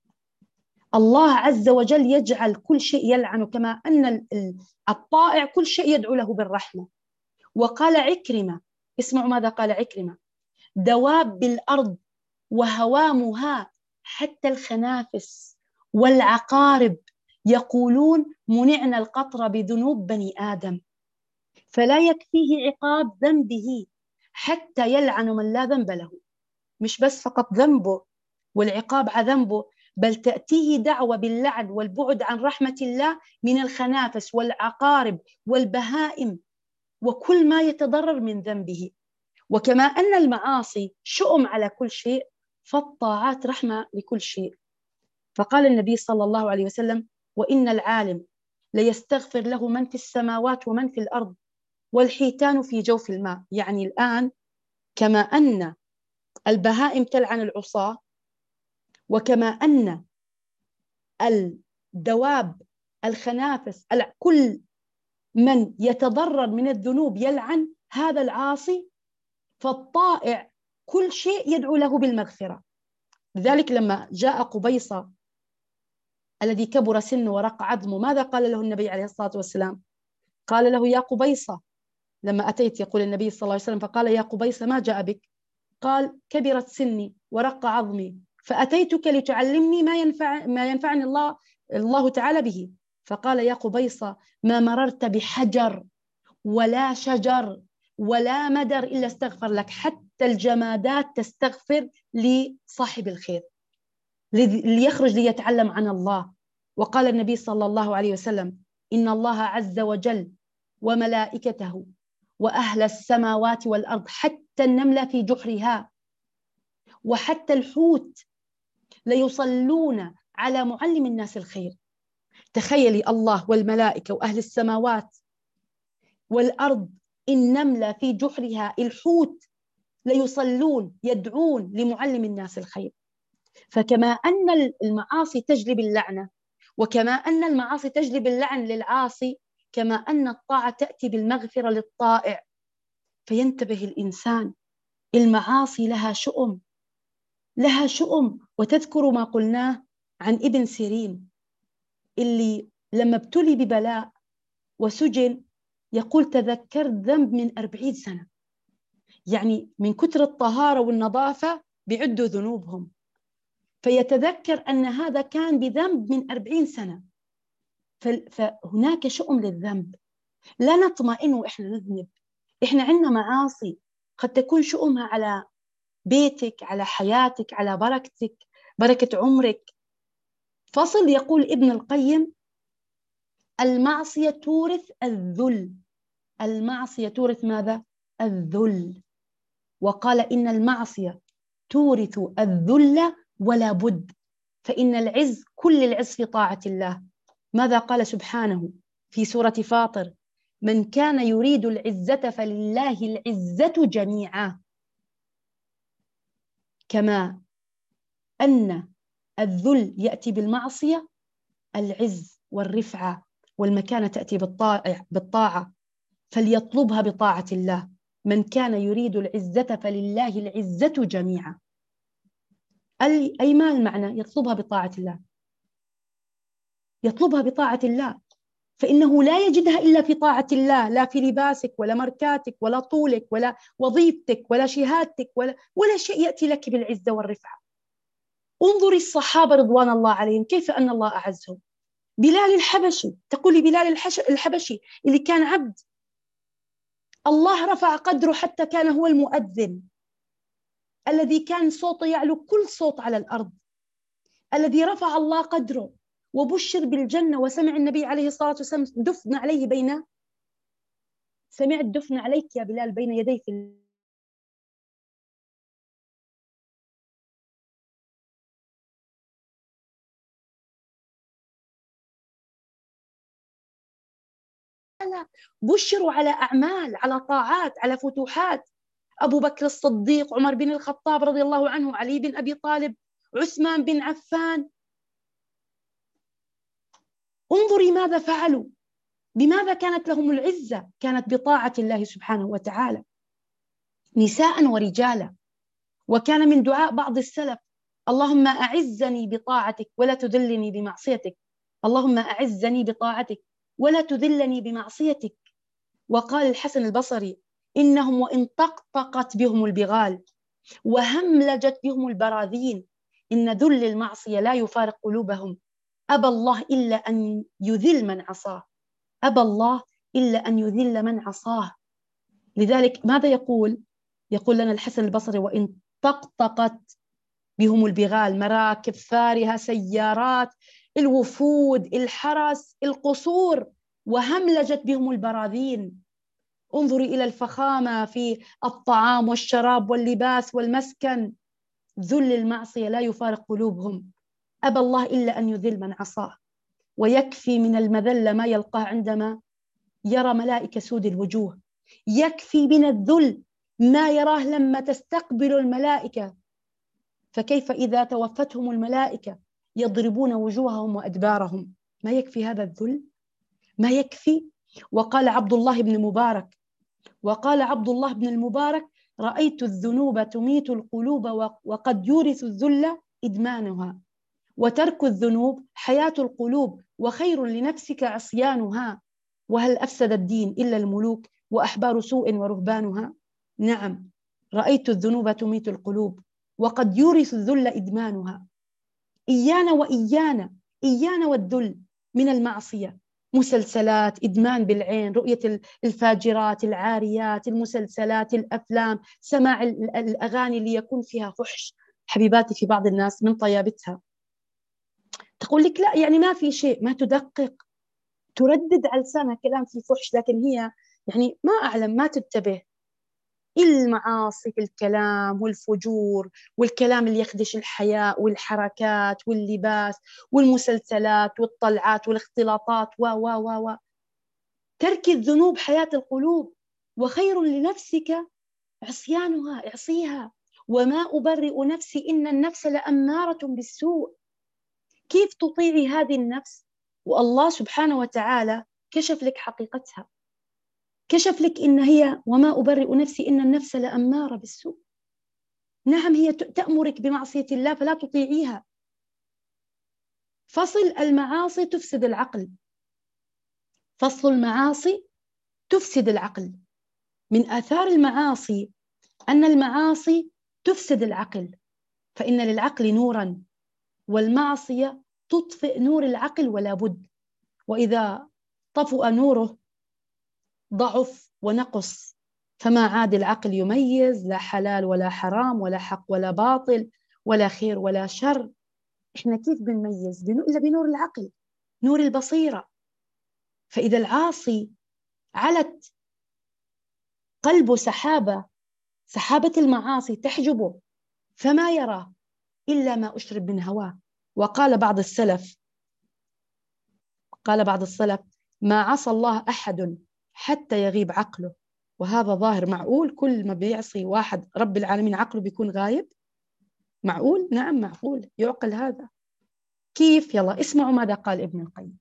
الله عز وجل يجعل كل شيء يلعنه، كما أن الطائع كل شيء يدعو له بالرحمة. وقال عكرمة، اسمعوا ماذا قال عكرمة: دواب بالأرض وهوامها حتى الخنافس والعقارب يقولون منعنا القطر بذنوب بني آدم، فلا يكفيه عقاب ذنبه حتى يلعن من لا ذنب له. مش بس فقط ذنبه والعقاب على ذنبه، بل تأتيه دعوة باللعن والبعد عن رحمة الله من الخنافس والعقارب والبهائم وكل ما يتضرر من ذنبه. وكما أن المعاصي شؤم على كل شيء، فالطاعات رحمة لكل شيء. فقال النبي صلى الله عليه وسلم: وإن العالم ليستغفر له من في السماوات ومن في الأرض والحيتان في جوف الماء. يعني الآن كما أن البهائم تلعن العصاة، وكما أن الدواب، الخنافس، كل من يتضرر من الذنوب يلعن هذا العاصي، فالطائع كل شيء يدعو له بالمغفرة. لذلك لما جاء قبيصة الذي كبر سنه ورق عظمه، ماذا قال له النبي عليه الصلاة والسلام؟ قال له: يا قبيصة، لما أتيت، يقول النبي صلى الله عليه وسلم، فقال: يا قبيصة ما جاء بك؟ قال: كبرت سني ورق عظمي فأتيتك لتعلمني ما ينفعني الله تعالى به. فقال: يا قبيصة، ما مررت بحجر ولا شجر ولا مدر إلا استغفر لك، حتى الجمادات تستغفر لصاحب الخير ليخرج ليتعلم عن الله. وقال النبي صلى الله عليه وسلم: إن الله عز وجل وملائكته وأهل السماوات والأرض حتى النملة في جحرها وحتى الحوت ليصلون على معلم الناس الخير. تخيلي الله والملائكة وأهل السماوات والأرض، النملة في جحرها، الحوت ليصلون يدعون لمعلم الناس الخير. فكما أن المعاصي تجلب اللعنة، وكما أن المعاصي تجلب اللعن للعاصي، كما أن الطاعة تأتي بالمغفرة للطائع. فينتبه الإنسان، المعاصي لها شؤم، لها شؤم. وتذكر ما قلناه عن ابن سيرين اللي لما ابتلي ببلاء وسجن يقول تذكرت ذنب من 40 سنة. يعني من كثر الطهارة والنظافة بيعدوا ذنوبهم، فيتذكر أن هذا كان بذنب من 40 سنة. فهناك شؤم للذنب، لا نطمئن وإحنا نذنب. إحنا عندنا معاصي قد تكون شؤمها على بيتك، على حياتك، على بركتك، بركة عمرك. فصل يقول ابن القيم: المعصية تورث الذل. المعصية تورث ماذا؟ الذل. وقال إن المعصية تورث الذل ولا بد، فإن العز، كل العز في طاعة الله. ماذا قال سبحانه في سورة فاطر؟ من كان يريد العزة فلله العزة جميعا. كما أن الذل يأتي بالمعصية، العز والرفعة والمكانة تأتي بالطاعة، فليطلبها بطاعة الله. من كان يريد العزة فلله العزة جميعا. أي ما المعنى؟ يطلبها بطاعة الله، يطلبها بطاعة الله، فإنه لا يجدها إلا في طاعة الله، لا في لباسك ولا ماركاتك ولا طولك ولا وظيفتك ولا شهادتك ولا شيء يأتي لك بالعزة والرفعة. انظري الصحابة رضوان الله عليهم كيف أن الله أعزهم. بلال الحبشي، تقولي بلال الحبشي اللي كان عبد، الله رفع قدره حتى كان هو المؤذن الذي كان صوته يعلو كل صوت على الأرض، الذي رفع الله قدره وبشر بالجنة. وسمع النبي عليه الصلاة والسلام دفن عليه سمع الدفن عليك يا بلال بين يدي في بشروا على أعمال، على طاعات، على فتوحات. أبو بكر الصديق، عمر بن الخطاب رضي الله عنه، علي بن أبي طالب، عثمان بن عفان. انظري ماذا فعلوا، بماذا كانت لهم العزة؟ كانت بطاعة الله سبحانه وتعالى، نساء ورجالا. وكان من دعاء بعض السلف: اللهم أعزني بطاعتك ولا تذلني بمعصيتك. اللهم أعزني بطاعتك ولا تذلني بمعصيتك. وقال الحسن البصري: إنهم وإن طقطقت بهم البغال وهملجت بهم البراذين إن ذل المعصية لا يفارق قلوبهم. أبى الله إلا أن يذل من عصاه، أبى الله إلا أن يذل من عصاه. لذلك ماذا يقول؟ يقول لنا الحسن البصري: وإن طقطقت بهم البغال، مراكب فارهة، سيارات، الوفود، الحرس، القصور، وهملجت بهم البراذين. انظري إلى الفخامة في الطعام والشراب واللباس والمسكن. ذل المعصية لا يفارق قلوبهم. أبى الله إلا أن يذل من عصاه. ويكفي من المذلة ما يلقاه عندما يرى ملائكة سود الوجوه. يكفي من الذل ما يراه لما تستقبل الملائكة، فكيف إذا توفتهم الملائكة يضربون وجوههم وأدبارهم؟ ما يكفي هذا الذل؟ ما يكفي؟ وقال عبد الله بن المبارك: رأيت الذنوب تميت القلوب وقد يورث الذل إدمانها، وترك الذنوب حياة القلوب، وخير لنفسك عصيانها. وهل أفسد الدين إلا الملوك وأحبار سوء ورهبانها؟ نعم، رأيت الذنوب تميت القلوب وقد يورث الذل إدمانها. إيانا والذل من المعصية. مسلسلات، إدمان بالعين، رؤية الفاجرات، العاريات، المسلسلات، الأفلام، سماع الأغاني اللي يكون فيها فحش. حبيباتي، في بعض الناس من طيابتها تقول لك لا يعني ما في شيء، ما تدقق، تردد على لسانها كلام فيه فحش، لكن هي يعني ما أعلم، ما تنتبه. المعاصي في الكلام والفجور والكلام اللي يخدش الحياء والحركات واللباس والمسلسلات والطلعات والاختلاطات و ترك الذنوب حياة القلوب، وخير لنفسك عصيانها، اعصيها. وما أبرئ نفسي إن النفس لأمارة بالسوء. كيف تطيعي هذه النفس والله سبحانه وتعالى كشف لك حقيقتها، كشف لك إن هي وما أبرئ نفسي إن النفس لأمارة بالسوء. نعم هي تأمرك بمعصية الله فلا تطيعيها. فصل المعاصي تفسد العقل، فصل المعاصي تفسد العقل. من آثار المعاصي أن المعاصي تفسد العقل، فإن للعقل نورا والمعصية تطفئ نور العقل ولا بد، وإذا طفأ نوره ضعف ونقص، فما عاد العقل يميز لا حلال ولا حرام ولا حق ولا باطل ولا خير ولا شر. إحنا كيف بنميز؟ إلا بنور العقل، نور البصيرة. فإذا العاصي علت قلبه سحابة، سحابة المعاصي تحجبه، فما يرى إلا ما أشرب من هواه. وقال بعض السلف، قال بعض السلف: ما عصى الله أحد حتى يغيب عقله. وهذا ظاهر. معقول كل ما بيعصي واحد رب العالمين عقله بيكون غايب؟ معقول؟ نعم معقول، يعقل هذا. كيف؟ يلا اسمعوا ماذا قال ابن القيم: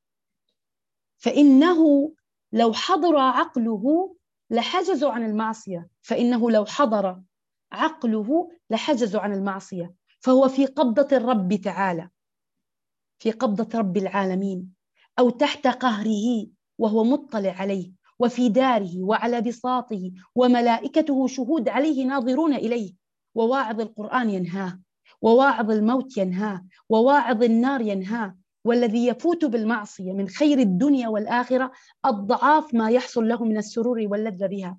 فإنه لو حضر عقله لحجزوا عن المعصية، فإنه لو حضر عقله لحجزوا عن المعصية، فهو في قبضة الرب تعالى، في قبضة رب العالمين، أو تحت قهره وهو مطلع عليه، وفي داره وعلى بساطه، وملائكته شهود عليه ناظرون إليه. وواعظ القرآن ينهاه، وواعظ الموت ينهاه، وواعظ النار ينهاه. والذي يفوت بالمعصية من خير الدنيا والآخرة أضعاف ما يحصل له من السرور واللذة بها.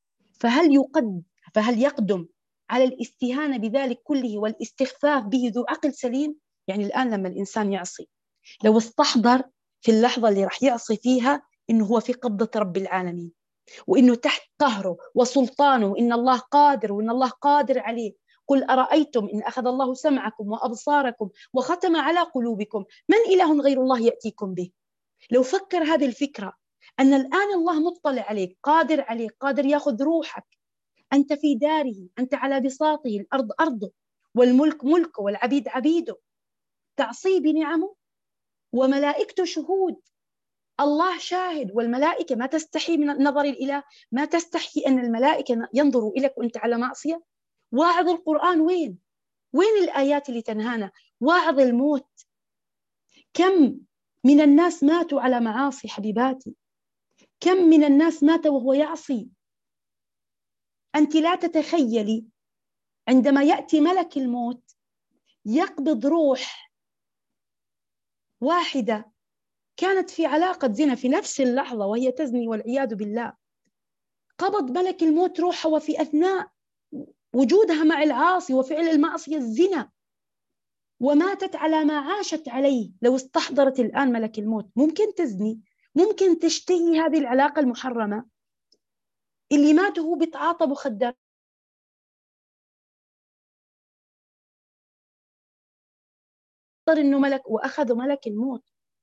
فهل يقدم على الاستهانة بذلك كله والاستخفاف به ذو عقل سليم؟ يعني الآن لما الإنسان يعصي، لو استحضر في اللحظة اللي راح يعصي فيها إنه هو في قبضة رب العالمين، وإنه تحت قهره وسلطانه، وإن الله قادر، وإن الله قادر عليه. قل أرأيتم إن أخذ الله سمعكم وأبصاركم وختم على قلوبكم من إله غير الله يأتيكم به. لو فكر هذه الفكرة، أن الآن الله مطلع عليك، قادر عليك، قادر يأخذ روحك، أنت في داره، أنت على بساطه، الأرض أرضه والملك ملكه والعبيد عبيده، تعصي بنعمه وملائكته شهود. الله شاهد، والملائكة ما تستحي من نظر الإله، ما تستحي أن الملائكة ينظروا إليك وأنت على معصية. واعظ القرآن وين الآيات اللي تنهانا؟ واعظ الموت. كم من الناس ماتوا على معاصي حبيباتي، كم من الناس مات وهو يعصي. أنت لا تتخيلي عندما يأتي ملك الموت يقبض روح واحدة كانت في علاقة زنا في نفس اللحظة وهي تزني والعياذ بالله، قبض ملك الموت روحها وفي أثناء وجودها مع العاصي وفعل المعصية الزنا، وماتت على ما عاشت عليه. لو استحضرت الآن ملك الموت ممكن تزني، ممكن تشتهي هذه العلاقة المحرمة. اللي مات وهو بيتعاطى مخدرات إنه ملك، وأخذ ملك الموت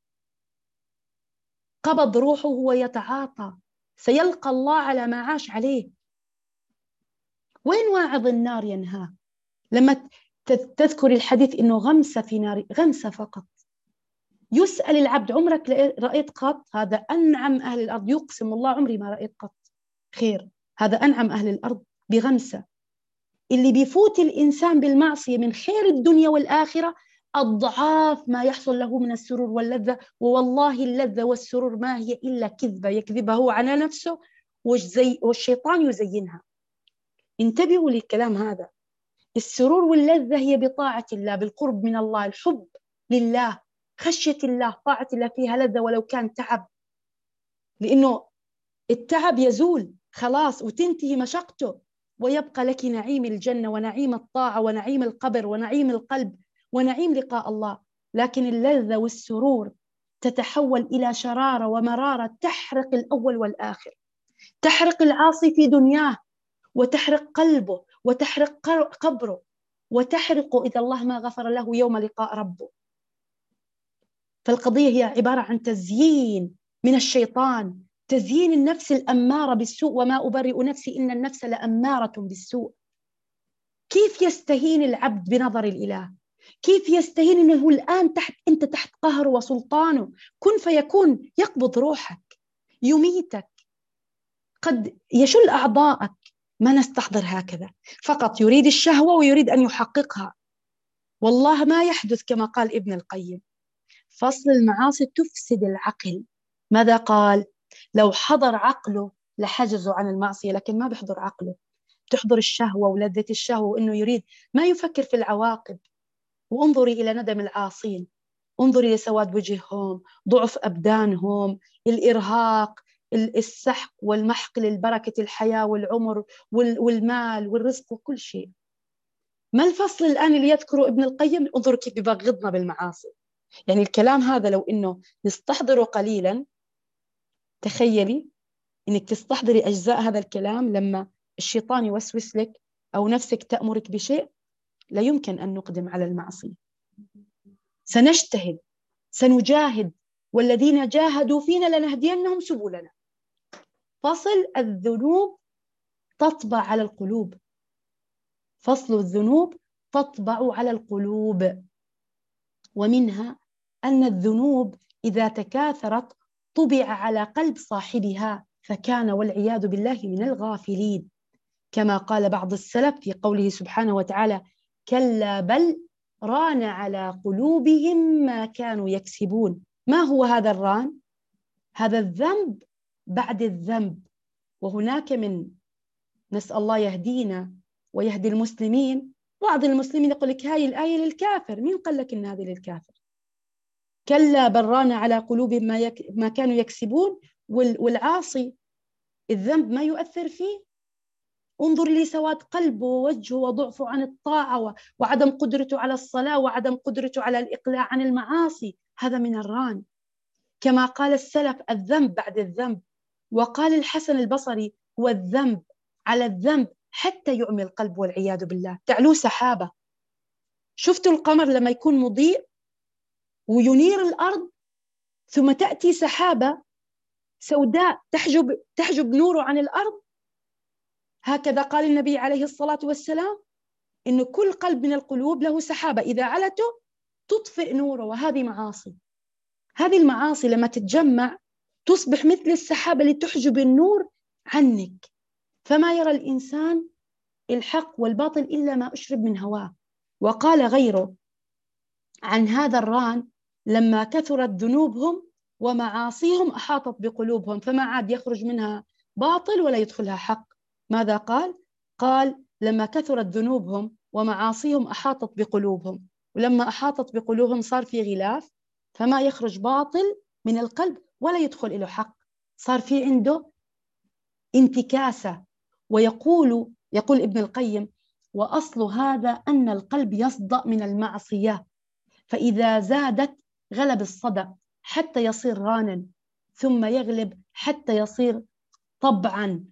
قبض روحه وهو يتعاطى، سيلقى الله على ما عاش عليه. وين واعظ النار ينهاه؟ لما تذكر الحديث إنه غمسة في نار، غمسة فقط. يسأل العبد: عمرك رأيت قط؟ هذا أنعم أهل الأرض، يقسم الله عمري ما رأيت قط خير، هذا أنعم أهل الأرض بغمسة. اللي بيفوت الإنسان بالمعصية من خير الدنيا والآخرة أضعاف ما يحصل له من السرور واللذة. والله اللذة والسرور ما هي إلا كذبة يكذبها هو على نفسه والشيطان يزينها. انتبهوا للكلام هذا. السرور واللذة هي بطاعة الله، بالقرب من الله، الحب لله، خشية الله، طاعة الله فيها لذة ولو كان تعب، لأنه التعب يزول خلاص وتنتهي مشقته، ويبقى لك نعيم الجنة ونعيم الطاعة ونعيم القبر ونعيم القلب ونعيم لقاء الله. لكن اللذة والسرور تتحول إلى شرارة ومرارة تحرق الأول والآخر، تحرق العاصي في دنياه، وتحرق قلبه، وتحرق قبره، وتحرق إذا الله ما غفر له يوم لقاء ربه. فالقضية هي عبارة عن تزيين من الشيطان، تزيين النفس الأمارة بالسوء، وما أبرئ نفسي إن النفس لأمارة بالسوء. كيف يستهين العبد بنظر الإله؟ كيف يستهين أنه الآن أنت تحت قهره وسلطانه؟ كن فيكون، يقبض روحك، يميتك، قد يشل أعضاءك ما نستحضر هكذا، فقط يريد الشهوة ويريد أن يحققها. والله ما يحدث كما قال ابن القيم. فصل المعاصي تفسد العقل. ماذا قال؟ لو حضر عقله لحجزه عن المعصية، لكن ما بيحضر عقله، تحضر الشهوة ولذة الشهوة، وإنه يريد، ما يفكر في العواقب. وانظري إلى ندم العاصين، انظري لسواد وجههم، ضعف أبدانهم، الإرهاق، السحق والمحق للبركة الحياة والعمر والمال والرزق وكل شيء. ما الفصل الآن اللي يذكره ابن القيم؟ انظروا كيف ببغضنا بالمعاصي. يعني الكلام هذا لو إنه نستحضره قليلا، تخيلي إنك تستحضري أجزاء هذا الكلام لما الشيطان يوسوس لك أو نفسك تأمرك بشيء، لا يمكن أن نقدم على المعصية. سنجتهد، سنجاهد، والذين جاهدوا فينا لنهدينهم سبلنا. فصل الذنوب تطبع على القلوب. فصل الذنوب تطبع على القلوب، ومنها أن الذنوب إذا تكاثرت طبع على قلب صاحبها، فكان والعياذ بالله من الغافلين، كما قال بعض السلف في قوله سبحانه وتعالى: كلا بل ران على قلوبهم ما كانوا يكسبون. ما هو هذا الران؟ هذا الذنب بعد الذنب. وهناك نسأل الله يهدينا ويهدي المسلمين، بعض المسلمين يقول لك هاي الآية للكافر. مين قال لك إن هذه للكافر؟ كلا بل ران على قلوبهم ما كانوا يكسبون. والعاصي الذنب ما يؤثر فيه. انظر لسواد قلبه ووجهه وضعفه عن الطاعة وعدم قدرته على الصلاة وعدم قدرته على الإقلاع عن المعاصي. هذا من الران. كما قال السلف: الذنب بعد الذنب. وقال الحسن البصري: هو الذنب على الذنب حتى يعمي القلب والعياذ بالله. تعلو سحابة. شفتوا القمر لما يكون مضيء وينير الأرض، ثم تأتي سحابة سوداء تحجب نوره عن الأرض؟ هكذا قال النبي عليه الصلاة والسلام إن كل قلب من القلوب له سحابة إذا علته تطفئ نوره. وهذه معاصي. هذه المعاصي لما تتجمع تصبح مثل السحابة اللي تحجب النور عنك، فما يرى الإنسان الحق والباطل إلا ما أشرب من هواه. وقال غيره عن هذا الران: لما كثرت ذنوبهم ومعاصيهم أحاطت بقلوبهم، فما عاد يخرج منها باطل ولا يدخلها حق. ماذا قال؟ قال: لما كثرت ذنوبهم ومعاصيهم أحاطت بقلوبهم، ولما أحاطت بقلوبهم صار في غلاف، فما يخرج باطل من القلب ولا يدخل إلى حق، صار في عنده انتكاسة. ويقول ابن القيم: وأصل هذا أن القلب يصدأ من المعصية، فإذا زادت غلب الصدأ حتى يصير رانا، ثم يغلب حتى يصير طبعا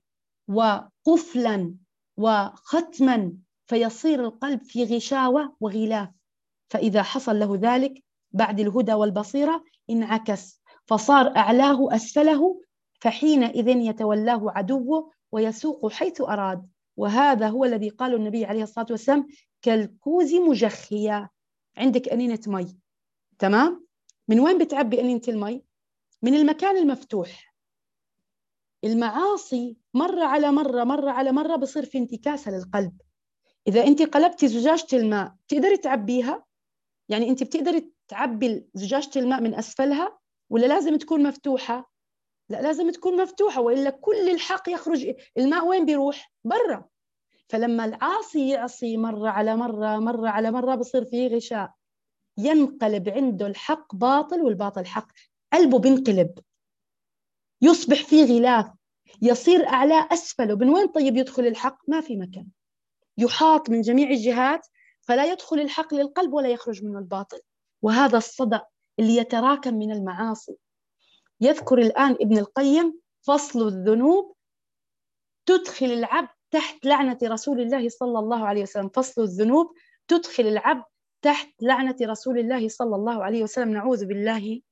وقفلا وختما، فيصير القلب في غشاوة وغلاف. فإذا حصل له ذلك بعد الهدى والبصيرة انعكس، فصار أعلاه أسفله، فحينئذ يتولاه عدوه ويسوق حيث أراد. وهذا هو الذي قاله النبي عليه الصلاة والسلام: كالكوز مجخيا. عندك أنينة مي، تمام؟ من وين بتعبي أنينة المي؟ من المكان المفتوح. المعاصي مرة على مرة مرة على مرة بصير في انتكاسة للقلب. إذا أنت قلبتي زجاجة الماء تقدري تعبيها؟ يعني أنت بتقدري تعبي زجاجة الماء من أسفلها ولا لازم تكون مفتوحة؟ لا، لازم تكون مفتوحة، وإلا كل الحق يخرج. الماء وين بيروح؟ برا. فلما العاصي يعصي مرة على مرة مرة على مرة بصير فيه غشاء، ينقلب عنده الحق باطل والباطل حق. قلبه بينقلب، يصبح فيه غلاف، يصير أعلى أسفله. من وين طيب يدخل الحق؟ ما في مكان، يحاط من جميع الجهات، فلا يدخل الحق للقلب ولا يخرج منه الباطل. وهذا الصدأ اللي يتراكم من المعاصي. يذكر الآن ابن القيم: فصل الذنوب تدخل العبد تحت لعنة رسول الله صلى الله عليه وسلم. فصل الذنوب تدخل العبد تحت لعنة رسول الله صلى الله عليه وسلم. نعوذ بالله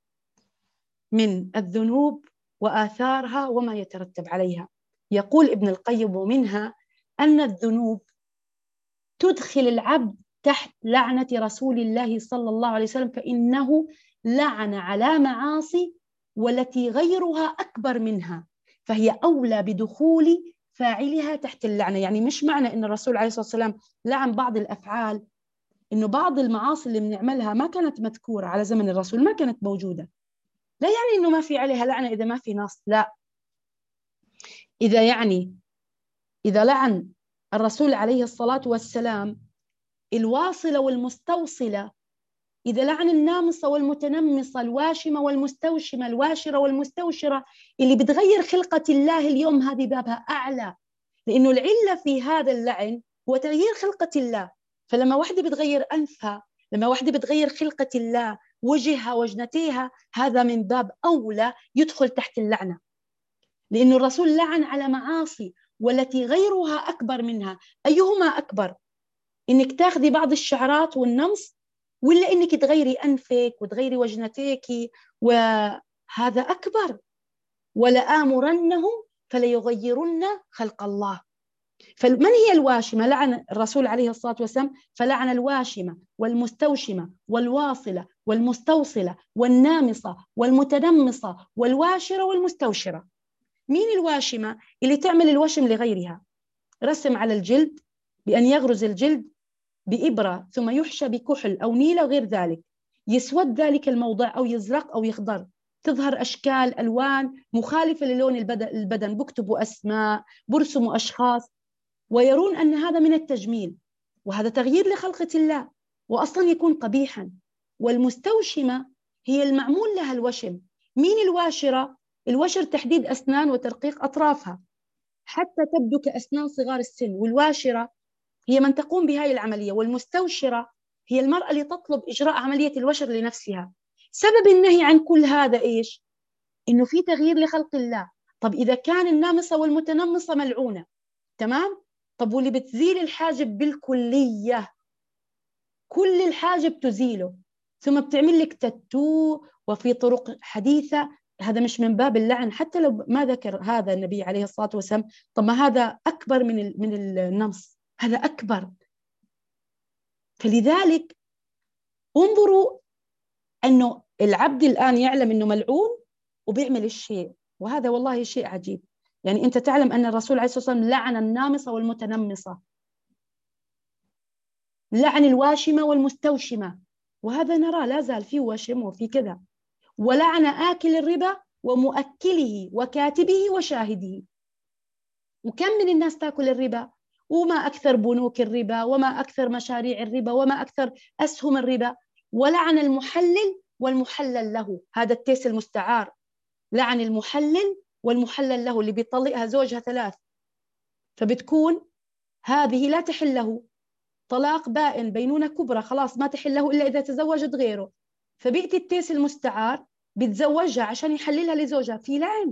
من الذنوب وآثارها وما يترتب عليها. يقول ابن القيم: ومنها أن الذنوب تدخل العبد تحت لعنة رسول الله صلى الله عليه وسلم، فإنه لعن على معاصي والتي غيرها أكبر منها، فهي أولى بدخول فاعلها تحت اللعنة. يعني مش معنى أن الرسول عليه الصلاة والسلام لعن بعض الأفعال إنه بعض المعاصي اللي بنعملها ما كانت مذكورة على زمن الرسول، ما كانت موجودة، لا يعني إنه ما في عليها لعنة إذا ما في نص، لا. إذا لعن الرسول عليه الصلاة والسلام الواصلة والمستوصلة، إذا لعن النامصة والمتنمصة، الواشمة والمستوشمة، الواشرة والمستوشرة، اللي بتغير خلقة الله اليوم، هذه بابها أعلى، لأنه العلة في هذا اللعن هو تغيير خلقة الله. فلما واحدة بتغير أنفها، لما واحدة بتغير خلقة الله، وجهها وجنتيها، هذا من باب أولى يدخل تحت اللعنة، لأنه الرسول لعن على معاصي والتي غيرها أكبر منها. أيهما أكبر؟ إنك تاخذي بعض الشعرات والنمص، ولا إنك تغيري أنفك وتغيري وجنتك؟ وهذا أكبر. ولآمرنهم فليغيرن خلق الله. فمن هي الواشمة؟ لعن الرسول عليه الصلاة والسلام، فلعن الواشمة والمستوشمة والواصلة والمستوصلة والنامصة والمتنمصة والواشرة والمستوشرة. مين الواشمة؟ اللي تعمل الوشم لغيرها، رسم على الجلد بأن يغرز الجلد بإبرة ثم يحشى بكحل أو نيلة وغير ذلك، يسود ذلك الموضع أو يزرق أو يخضر، تظهر أشكال ألوان مخالفة للون البدن، بكتبوا أسماء، برسموا أشخاص، ويرون أن هذا من التجميل، وهذا تغيير لخلقة الله وأصلا يكون قبيحا. والمستوشمة هي المعمول لها الوشم. مين الواشرة؟ الوشر تحديد أسنان وترقيق أطرافها حتى تبدو كأسنان صغار السن، والواشرة هي من تقوم بهذه العملية. والمستوشرة هي المرأة اللي تطلب إجراء عملية الوشر لنفسها. سبب النهي عن كل هذا إيش؟ إنه في تغيير لخلق الله. طب إذا كان النامصة والمتنمصة ملعونة، تمام؟ طب واللي بتزيل الحاجب بالكلية، كل الحاجب تزيله، ثم بتعمل لك تاتو وفي طرق حديثة، هذا مش من باب اللعن حتى لو ما ذكر هذا النبي عليه الصلاة والسلام؟ طب ما هذا أكبر من النمص، هذا أكبر. فلذلك انظروا أنه العبد الآن يعلم أنه ملعون وبيعمل الشيء، وهذا والله شيء عجيب. يعني أنت تعلم أن الرسول عليه الصلاة والسلام لعن النامصة والمتنمصة، لعن الواشمة والمستوشمة، وهذا نرى لا زال فيه واشم وفي كذا، ولعن آكل الربا ومؤكله وكاتبه وشاهده. وكم من الناس تأكل الربا، وما أكثر بنوك الربا، وما أكثر مشاريع الربا، وما أكثر أسهم الربا. ولعن المحلل والمحلل له، هذا التيس المستعار، لعن المحلل والمحلل له، اللي بيطلقها زوجها 3، فبتكون هذه لا تحل له، طلاق بائن، بينونة كبرى، خلاص ما تحل له إلا إذا تزوجت غيره. فبيأتي التيس المستعار بتزوجها عشان يحللها لزوجها، في لعن.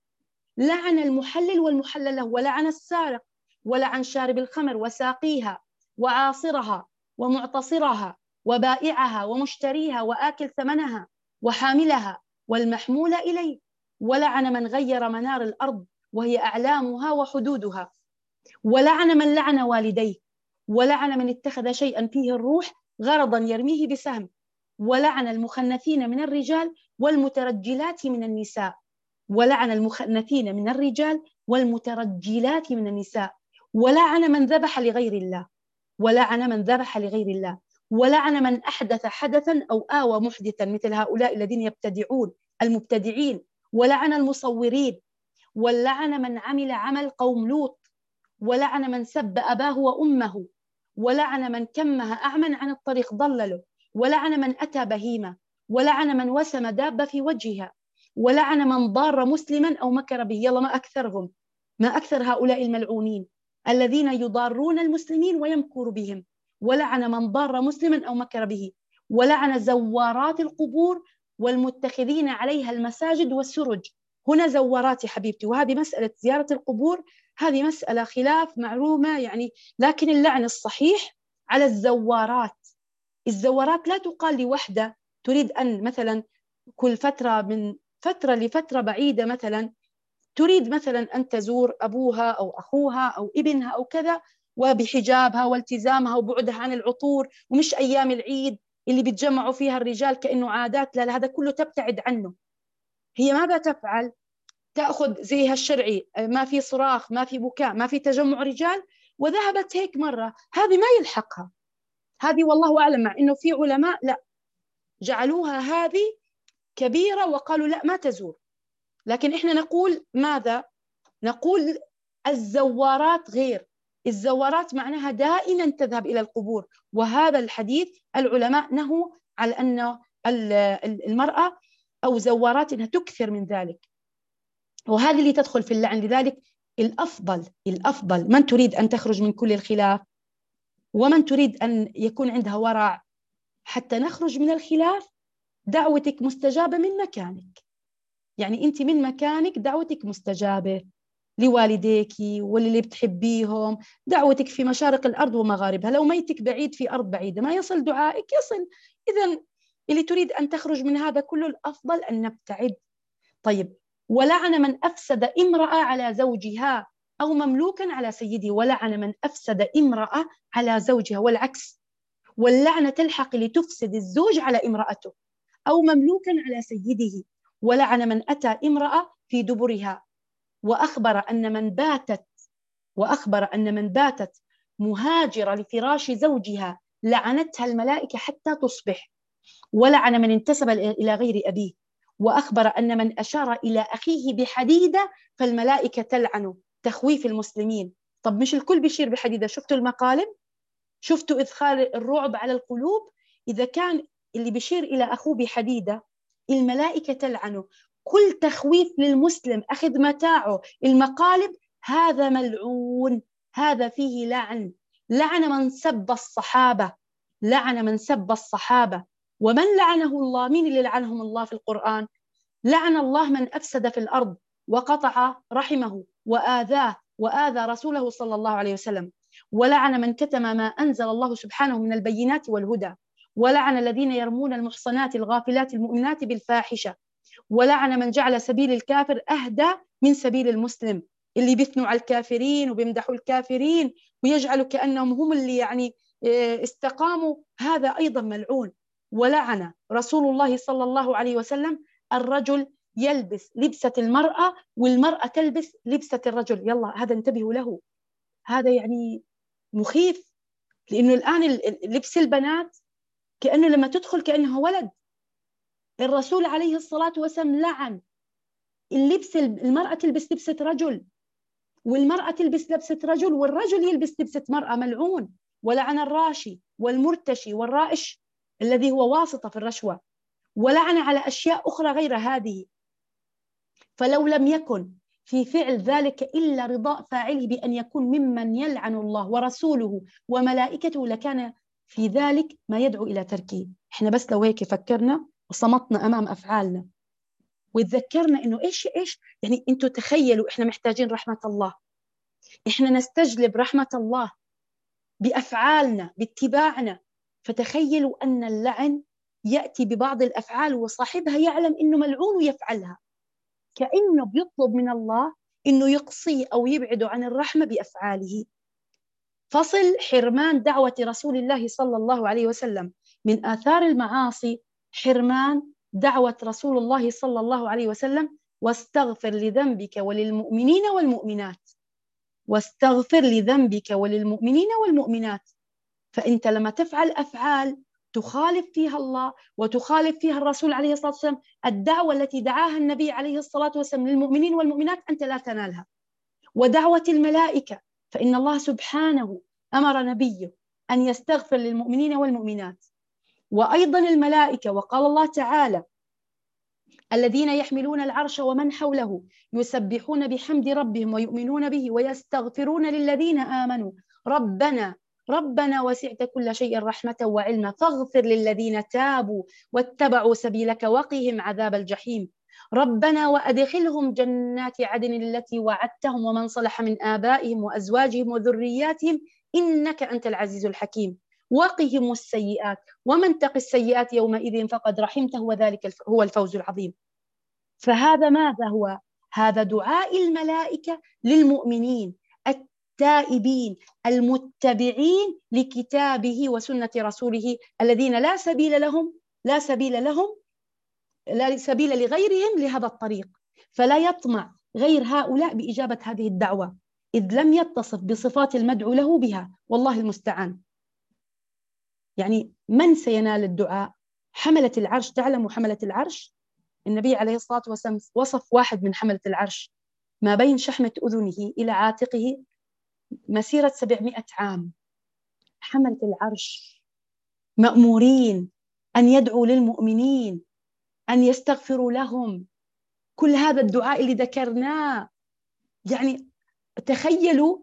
لعن المحلل والمحلل له. ولعن السارق، ولعن شارب الخمر وساقيها وعاصرها ومعتصرها وبائعها ومشتريها وآكل ثمنها وحاملها والمحمول إليه. ولعن من غير منار الأرض وهي أعلامها وحدودها. ولعن من لعن والديه. ولعن من اتخذ شيئا فيه الروح غرضا يرميه بسهم. ولعن المخنثين من الرجال والمترجلات من النساء. ولعن المخنثين من الرجال والمترجلات من النساء. ولعن من ذبح لغير الله. ولعن من ذبح لغير الله. ولعن من أحدث حدثا أو آوى محدثا، مثل هؤلاء الذين يبتدعون، المبتدعين. ولعن المصورين. ولعن من عمل عمل قوم لوط. ولعن من سب أباه وأمه. ولعن من كمه أعمى عن الطريق ضلله. ولعن من أتى بهيمة. ولعن من وسم دابة في وجهها. ولعن من ضار مسلما أو مكر به. يلا ما أكثرهم، ما أكثر هؤلاء الملعونين الذين يضارون المسلمين ويمكر بهم. ولعن من ضار مسلما أو مكر به. ولعن زوارات القبور والمتخذين عليها المساجد والسرج. هنا زوارات يا حبيبتي، وهذه مسألة زيارة القبور هذه مسألة خلاف معلومة يعني، لكن اللعن الصحيح على الزوارات. الزوارات لا تقال لوحدة تريد أن مثلا كل فترة من فترة لفترة بعيدة مثلا تريد مثلا أن تزور أبوها أو أخوها أو ابنها أو كذا، وبحجابها والتزامها وبعدها عن العطور، ومش أيام العيد اللي بيتجمعوا فيها الرجال كأنه عادات، لا هذا كله تبتعد عنه. هي ماذا تفعل؟ تأخذ زيها الشرعي، ما في صراخ، ما في بكاء، ما في تجمع رجال، وذهبت هيك مرة، هذه ما يلحقها. هذه والله أعلم، مع إنه في علماء لا جعلوها هذه كبيرة وقالوا لا ما تزور. لكن إحنا نقول ماذا؟ نقول الزوارات غير. الزوارات معناها دائما تذهب إلى القبور، وهذا الحديث العلماء نهوا على أن المرأة أو زواراتها تكثر من ذلك، وهذه اللي تدخل في اللعن. لذلك الأفضل من تريد أن تخرج من كل الخلاف، ومن تريد أن يكون عندها ورع حتى نخرج من الخلاف، دعوتك مستجابة من مكانك. يعني أنت من مكانك دعوتك مستجابة لوالديك واللي بتحبيهم، دعوتك في مشارق الأرض ومغاربها. لو ميتك بعيد في أرض بعيدة ما يصل دعائك؟ يصل. إذن اللي تريد أن تخرج من هذا كله الأفضل أن نبتعد. طيب، ولعن من أفسد امرأة على زوجها أو مملوكا على سيده. ولعن من أفسد امرأة على زوجها، والعكس. واللعنة تلحق لتفسد الزوج على امرأته أو مملوكا على سيده. ولعن من أتى امرأة في دبرها، وأخبر أن من باتت مهاجرة لفراش زوجها لعنتها الملائكة حتى تصبح. ولعن من انتسب إلى غير أبيه، وأخبر أن من أشار إلى أخيه بحديدة فالملائكة تلعنه. تخويف المسلمين. طب مش الكل بيشير بحديدة؟ شفتوا المقالب؟ شفتوا إدخال الرعب على القلوب؟ إذا كان اللي بيشير إلى أخوه بحديدة الملائكة تلعنه. كل تخويف للمسلم، أخذ متاعه، المقالب، هذا ملعون، هذا فيه لعن. لعن من سب الصحابة، لعن من سب الصحابة. ومن لعنه الله؟ مين اللي لعنهم الله في القرآن؟ لعن الله من أفسد في الأرض وقطع رحمه وآذاه وآذى رسوله صلى الله عليه وسلم. ولعن من كتم ما أنزل الله سبحانه من البينات والهدى. ولعن الذين يرمون المحصنات الغافلات المؤمنات بالفاحشة. ولعن من جعل سبيل الكافر أهدى من سبيل المسلم، اللي بيثنوا على الكافرين وبيمدحوا الكافرين ويجعلوا كأنهم هم اللي يعني استقاموا، هذا أيضا ملعون. ولعن رسول الله صلى الله عليه وسلم الرجل يلبس لبسة المرأة والمرأة تلبس لبسة الرجل. يلا هذا انتبهوا له، هذا يعني مخيف. لأنه الآن لبس البنات كأنه لما تدخل كأنه ولد. الرسول عليه الصلاة والسلام لعن اللبس، المرأة تلبس لبسة رجل، والمرأة تلبس لبسة رجل، والرجل يلبس لبسة مرأة، ملعون. ولعن الراشي والمرتشي والرائش الذي هو واسطة في الرشوة. ولعن على أشياء أخرى غير هذه. فلو لم يكن في فعل ذلك إلا رضاء فاعله بأن يكون ممن يلعن الله ورسوله وملائكته لكان في ذلك ما يدعو إلى تركه. إحنا بس لو هيك فكرنا وصمتنا أمام أفعالنا وتذكرنا إنه إيش يعني أنتوا تخيلوا إحنا محتاجين رحمة الله، إحنا نستجلب رحمة الله بأفعالنا باتباعنا. فتخيلوا أن اللعن يأتي ببعض الأفعال وصاحبها يعلم إنه ملعون ويفعلها، كأنه بيطلب من الله إنه يقصيه أو يبعده عن الرحمة بأفعاله. فصل حرمان دعوة رسول الله صلى الله عليه وسلم. من آثار المعاصي حرمان دعوة رسول الله صلى الله عليه وسلم. واستغفر لذنبك وللمؤمنين والمؤمنات. واستغفر لذنبك وللمؤمنين والمؤمنات. فأنت لما تفعل أفعال تخالف فيها الله وتخالف فيها الرسول عليه الصلاة والسلام، الدعوة التي دعاها النبي عليه الصلاة والسلام للمؤمنين والمؤمنات أنت لا تنالها. ودعوة الملائكة، فإن الله سبحانه أمر نبيه أن يستغفر للمؤمنين والمؤمنات. وأيضا الملائكة، وقال الله تعالى: الذين يحملون العرش ومن حوله يسبحون بحمد ربهم ويؤمنون به ويستغفرون للذين آمنوا ربنا وسعت كل شيء رحمة وعلما فاغفر للذين تابوا واتبعوا سبيلك وقهم عذاب الجحيم. ربنا وأدخلهم جنات عدن التي وعدتهم ومن صلح من آبائهم وأزواجهم وذرياتهم إنك أنت العزيز الحكيم. وقهم السيئات ومن تق السيئات يومئذ فقد رحمته وذلك هو الفوز العظيم. فهذا ماذا هو؟ هذا دعاء الملائكة للمؤمنين التائبين المتبعين لكتابه وسنة رسوله الذين لا سبيل لغيرهم لهذا الطريق. فلا يطمع غير هؤلاء بإجابة هذه الدعوة، إذ لم يتصف بصفات المدعو له بها، والله المستعان. يعني من سينال الدعاء؟ حملة العرش. تعلم حملة العرش؟ النبي عليه الصلاة والسلام وصف واحد من حملة العرش ما بين شحمة أذنه إلى عاتقه مسيرة 700 عام. حملة العرش مأمورين أن يدعوا للمؤمنين، أن يستغفروا لهم، كل هذا الدعاء اللي ذكرناه. يعني تخيلوا: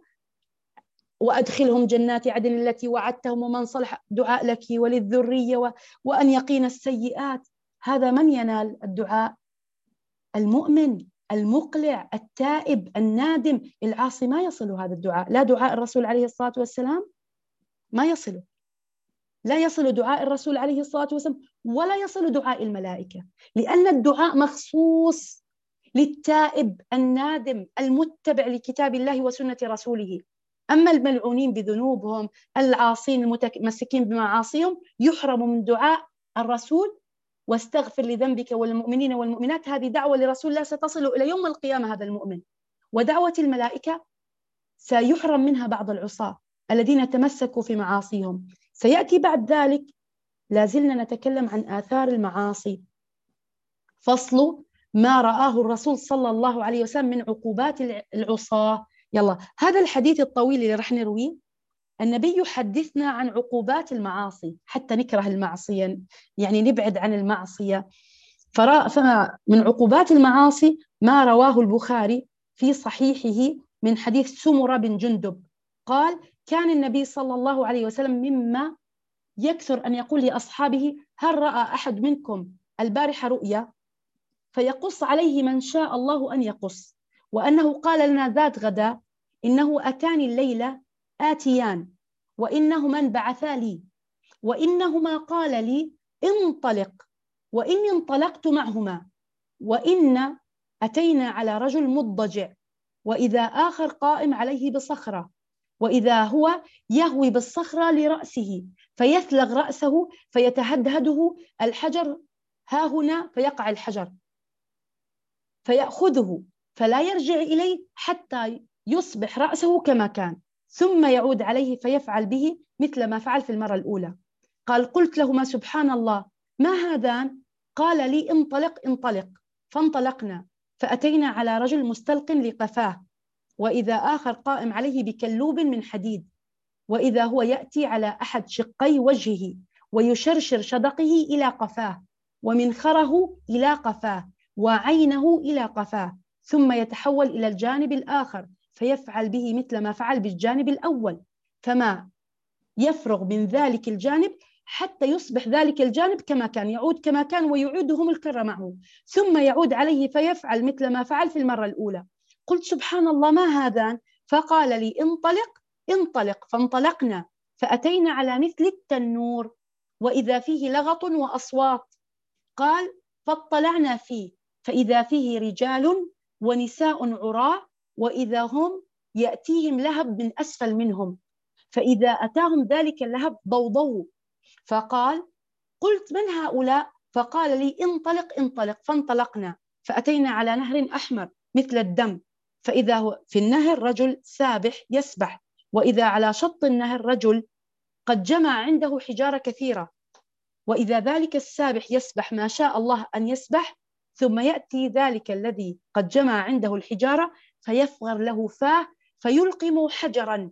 وأدخلهم جنات عدن التي وعدتهم ومن صلح، دعاء لك وللذرية، وأن يقين السيئات. هذا من ينال الدعاء؟ المؤمن المقلع التائب النادم. العاصي ما يصل هذا الدعاء، لا دعاء الرسول عليه الصلاة والسلام ما يصل، لا يصل دعاء الرسول عليه الصلاة والسلام، ولا يصل دعاء الملائكة، لأن الدعاء مخصوص للتائب النادم المتبع لكتاب الله وسنة رسوله. أما الملعونين بذنوبهم، العاصين المتمسكين بمعاصيهم، يحرم من دعاء الرسول: واستغفر لذنبك والمؤمنين والمؤمنات. هذه دعوة لرسول الله ستصل إلى يوم القيامة هذا المؤمن. ودعوة الملائكة سيحرم منها بعض العصاة الذين تمسكوا في معاصيهم. سيأتي بعد ذلك. لازلنا نتكلم عن آثار المعاصي. فصل ما رآه الرسول صلى الله عليه وسلم من عقوبات العصاة. يلا، هذا الحديث الطويل اللي رح نرويه، النبي يحدثنا عن عقوبات المعاصي حتى نكره المعصية، يعني نبعد عن المعصية. فمن عقوبات المعاصي ما رواه البخاري في صحيحه من حديث سمرة بن جندب قال: كان النبي صلى الله عليه وسلم مما يكثر أن يقول لأصحابه: هل رأى أحد منكم البارحة رؤيا؟ فيقص عليه من شاء الله أن يقص، وأنه قال لنا ذات غدا: إنه أتاني الليلة آتيان، وإنهما انبعثا لي، وإنهما قال لي: انطلق، وإني انطلقت معهما، وإن أتينا على رجل مضجع، وإذا آخر قائم عليه بصخرة، وإذا هو يهوي بالصخرة لرأسه فيثلغ رأسه فيتهدهده الحجر ها هنا، فيقع الحجر فيأخذه فلا يرجع إليه حتى يصبح رأسه كما كان، ثم يعود عليه فيفعل به مثل ما فعل في المرة الأولى. قال: قلت لهما: سبحان الله، ما هذان؟ قال لي: انطلق انطلق. فانطلقنا فأتينا على رجل مستلق لقفاه، وإذا آخر قائم عليه بكلوب من حديد، وإذا هو يأتي على أحد شقي وجهه ويشرشر شدقه إلى قفاه، ومنخره إلى قفاه، وعينه إلى قفاه، ثم يتحول إلى الجانب الآخر فيفعل به مثل ما فعل بالجانب الأول، فما يفرغ من ذلك الجانب حتى يصبح ذلك الجانب كما كان، يعود كما كان ويعودهم الكرة معه، ثم يعود عليه فيفعل مثل ما فعل في المرة الأولى. قلت: سبحان الله، ما هذان؟ فقال لي: انطلق انطلق. فانطلقنا فأتينا على مثل التنور، وإذا فيه لغط وأصوات. قال: فاطلعنا فيه فإذا فيه رجال ونساء عراة، وإذا هم يأتيهم لهب من أسفل منهم، فإذا أتاهم ذلك اللهب ضوضوا. فقال: قلت: من هؤلاء؟ فقال لي: انطلق انطلق. فانطلقنا فأتينا على نهر أحمر مثل الدم، فإذا هو في النهر رجل سابح يسبح، وإذا على شط النهر رجل قد جمع عنده حجارة كثيرة، وإذا ذلك السابح يسبح ما شاء الله أن يسبح، ثم يأتي ذلك الذي قد جمع عنده الحجارة فيفغر له فاه فيلقم حجرا،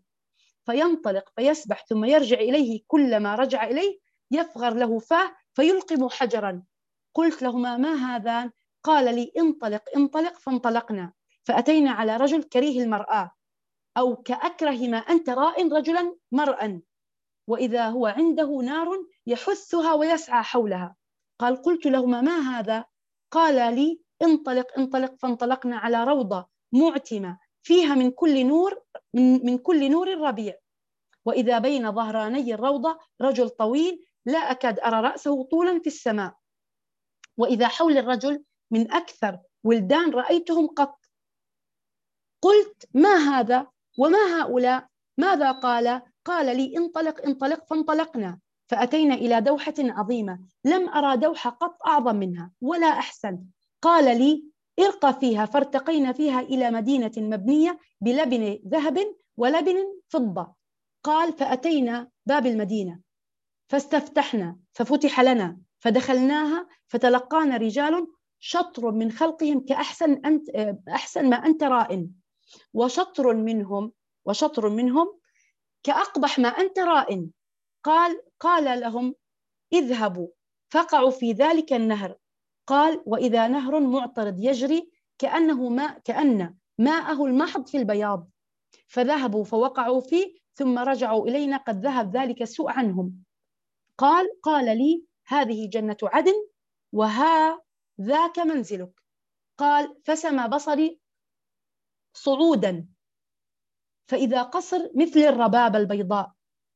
فينطلق فيسبح ثم يرجع إليه، كلما رجع إليه يفغر له فاه فيلقم حجرا. قلت لهما: ما هذان؟ قال لي: انطلق انطلق. فانطلقنا فأتينا على رجل كريه المرآة، أو كأكره ما أنت راء رجلا مرأى، وإذا هو عنده نار يحثها ويسعى حولها. قال: قلت لهما: ما هذا؟ قال لي: انطلق انطلق. فانطلقنا على روضة معتمة فيها من كل نور ربيع، وإذا بين ظهراني الروضة رجل طويل لا أكاد أرى رأسه طولا في السماء، وإذا حول الرجل من أكثر ولدان رأيتهم قط. قلت: ما هذا وما هؤلاء؟ ماذا قال؟ قال لي: انطلق انطلق. فانطلقنا فأتينا إلى دوحة عظيمة لم أرى دوحة قط أعظم منها ولا أحسن. قال لي: ارق فيها، فارتقينا فيها إلى مدينة مبنية بلبن ذهب ولبن فضة. قال فأتينا باب المدينة فاستفتحنا ففتح لنا فدخلناها فتلقانا رجال شطر من خلقهم أحسن ما أنت رائن، وشطر منهم كأقبح ما أنت رائن. قال لهم اذهبوا فقعوا في ذلك النهر. قال وإذا نهر معترض يجري كأن ماءه المحض في البياض. فذهبوا فوقعوا فيه ثم رجعوا إلينا قد ذهب ذلك السوء عنهم. قال لي هذه جنة عدن وهذاك منزلك. قال فسمى بصري صعودا فإذا قصر مثل الرباب البيضاء.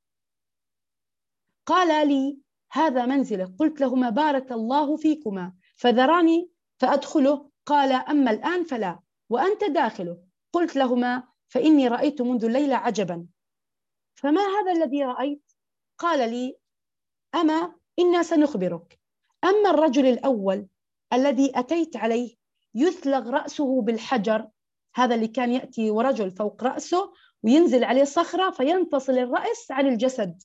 قال لي هذا منزلك. قلت لهما بارك الله فيكما، فذراني فأدخله. قال أما الآن فلا، وأنت داخله. قلت لهما فإني رأيت منذ الليلة عجبا. فما هذا الذي رأيت؟ قال لي أما إنا سنخبرك. أما الرجل الأول الذي أتيت عليه يثلغ رأسه بالحجر، هذا اللي كان يأتي ورجل فوق رأسه وينزل عليه صخرة فينفصل الرأس عن الجسد،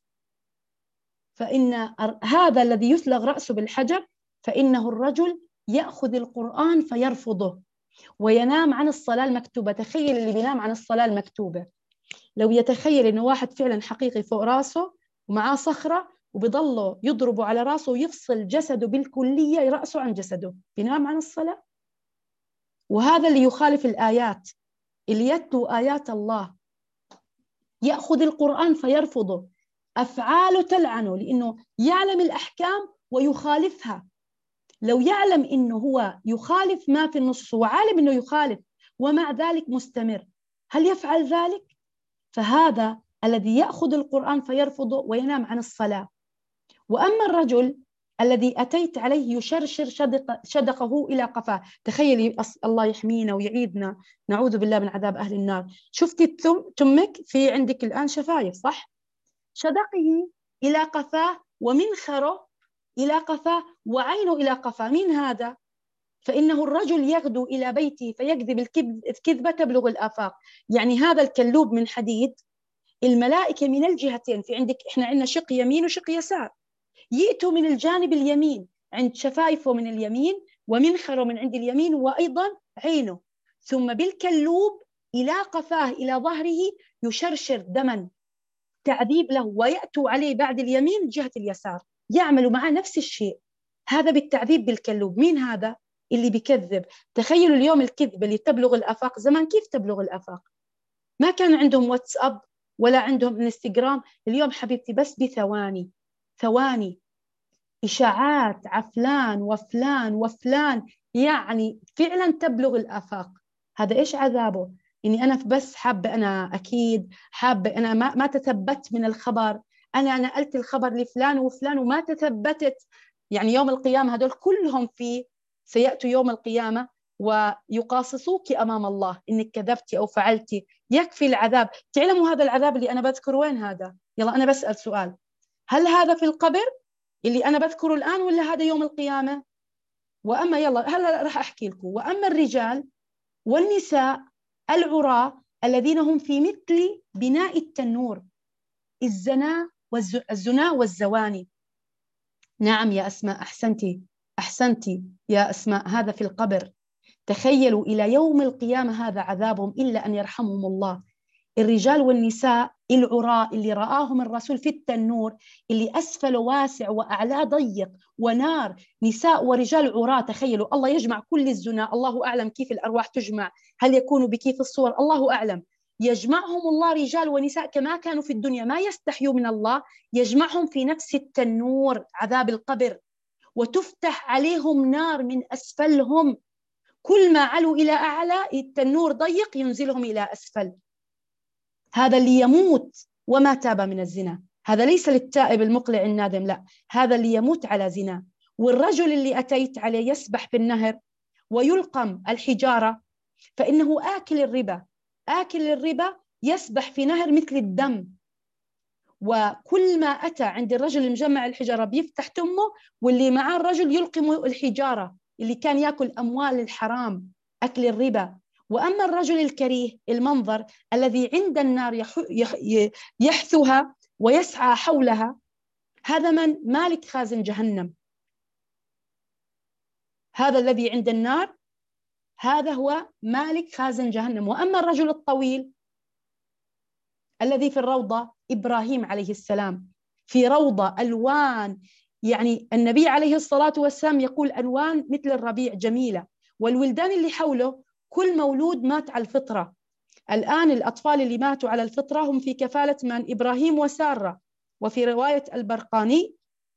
فإن هذا الذي يثلغ رأسه بالحجر فإنه الرجل يأخذ القرآن فيرفضه وينام عن الصلاة المكتوبة. تخيل اللي بينام عن الصلاة المكتوبة، لو يتخيل إنه واحد فعلا حقيقي فوق رأسه ومعاه صخرة وبيضله يضربه على رأسه ويفصل جسده بالكلية رأسه عن جسده، بينام عن الصلاة. وهذا اللي يخالف الآيات، اللي يتلو آيات الله يأخذ القرآن فيرفضه، أفعاله تلعنه لأنه يعلم الأحكام ويخالفها. لو يعلم إنه هو يخالف ما في النص وعالم إنه يخالف ومع ذلك مستمر، هل يفعل ذلك؟ فهذا الذي يأخذ القرآن فيرفضه وينام عن الصلاة. وأما الرجل الذي أتيت عليه يشرشر شدقه إلى قفاه، تخيلي الله يحمينا ويعيدنا، نعوذ بالله من عذاب أهل النار. شفتي تمك في عندك الآن شفايف صح؟ شدقه إلى قفاه ومنخره إلى قفاه وعينه إلى قفاه. مين هذا؟ فإنه الرجل يغدو إلى بيته فيكذب الكذبة تبلغ الآفاق. يعني هذا الكلوب من حديد، الملائكة من الجهتين، في عندك إحنا عندنا شق يمين وشق يسار، يأتوا من الجانب اليمين عند شفايفه من اليمين ومنخره من عند اليمين وأيضا عينه، ثم بالكلوب إلى قفاه إلى ظهره يشرشر دما تعذيب له، ويأتوا عليه بعد اليمين جهة اليسار يعملوا معه نفس الشيء. هذا بالتعذيب بالكلوب. مين هذا اللي بيكذب؟ تخيلوا اليوم الكذبة اللي تبلغ الآفاق، زمان كيف تبلغ الآفاق؟ ما كان عندهم واتساب ولا عندهم انستغرام. اليوم حبيبتي بس بثواني إشاعات عفلان وفلان وفلان، يعني فعلا تبلغ الآفاق. هذا إيش عذابه؟ إني أنا بس حابة، أنا أكيد حابة، أنا ما تثبت من الخبر، أنا نقلت الخبر لفلان وفلان وما تثبتت. يعني يوم القيامة هدول كلهم سيأتوا يوم القيامة ويقاصصوك أمام الله إنك كذبتي أو فعلتي. يكفي العذاب. تعلموا هذا العذاب اللي أنا بذكره وين هذا؟ يلا أنا بسأل سؤال، هل هذا في القبر اللي أنا بذكره الآن ولا هذا يوم القيامة؟ وأما يلا هلا راح أحكي لكم. وأما الرجال والنساء العراة الذين هم في مثل بناء التنور، الزنا والزواني. نعم يا أسماء، أحسنتي يا أسماء، هذا في القبر. تخيلوا إلى يوم القيامة هذا عذابهم إلا أن يرحمهم الله. الرجال والنساء العراء اللي رآهم الرسول في التنور، اللي أسفله واسع وأعلاه ضيق ونار، نساء ورجال عراء. تخيلوا الله يجمع كل الزنا، الله أعلم كيف الأرواح تجمع، هل يكونوا بكيف الصور الله أعلم. يجمعهم الله رجال ونساء كما كانوا في الدنيا ما يستحيوا من الله، يجمعهم في نفس التنور عذاب القبر، وتفتح عليهم نار من أسفلهم، كل ما علوا إلى أعلى التنور ضيق ينزلهم إلى أسفل. هذا اللي يموت وما تاب من الزنا، هذا ليس للتائب المقلع النادم، لا، هذا اللي يموت على زنا. والرجل اللي أتيت عليه يسبح في النهر ويلقم الحجارة، فإنه آكل الربا يسبح في نهر مثل الدم. وكل ما أتى عند الرجل المجمع الحجارة بيفتح تمه، واللي معاه الرجل يلقم الحجارة اللي كان يأكل أموال الحرام. أكل الربا. وأما الرجل الكريه المنظر الذي عند النار يحثها ويسعى حولها، هذا من مالك خازن جهنم. هذا الذي عند النار هذا هو مالك خازن جهنم. وأما الرجل الطويل الذي في الروضة، إبراهيم عليه السلام في روضة ألوان، يعني النبي عليه الصلاة والسلام يقول ألوان مثل الربيع جميلة، والولدان اللي حوله كل مولود مات على الفطرة. الآن الأطفال اللي ماتوا على الفطرة هم في كفالة من؟ إبراهيم وسارة. وفي رواية البرقاني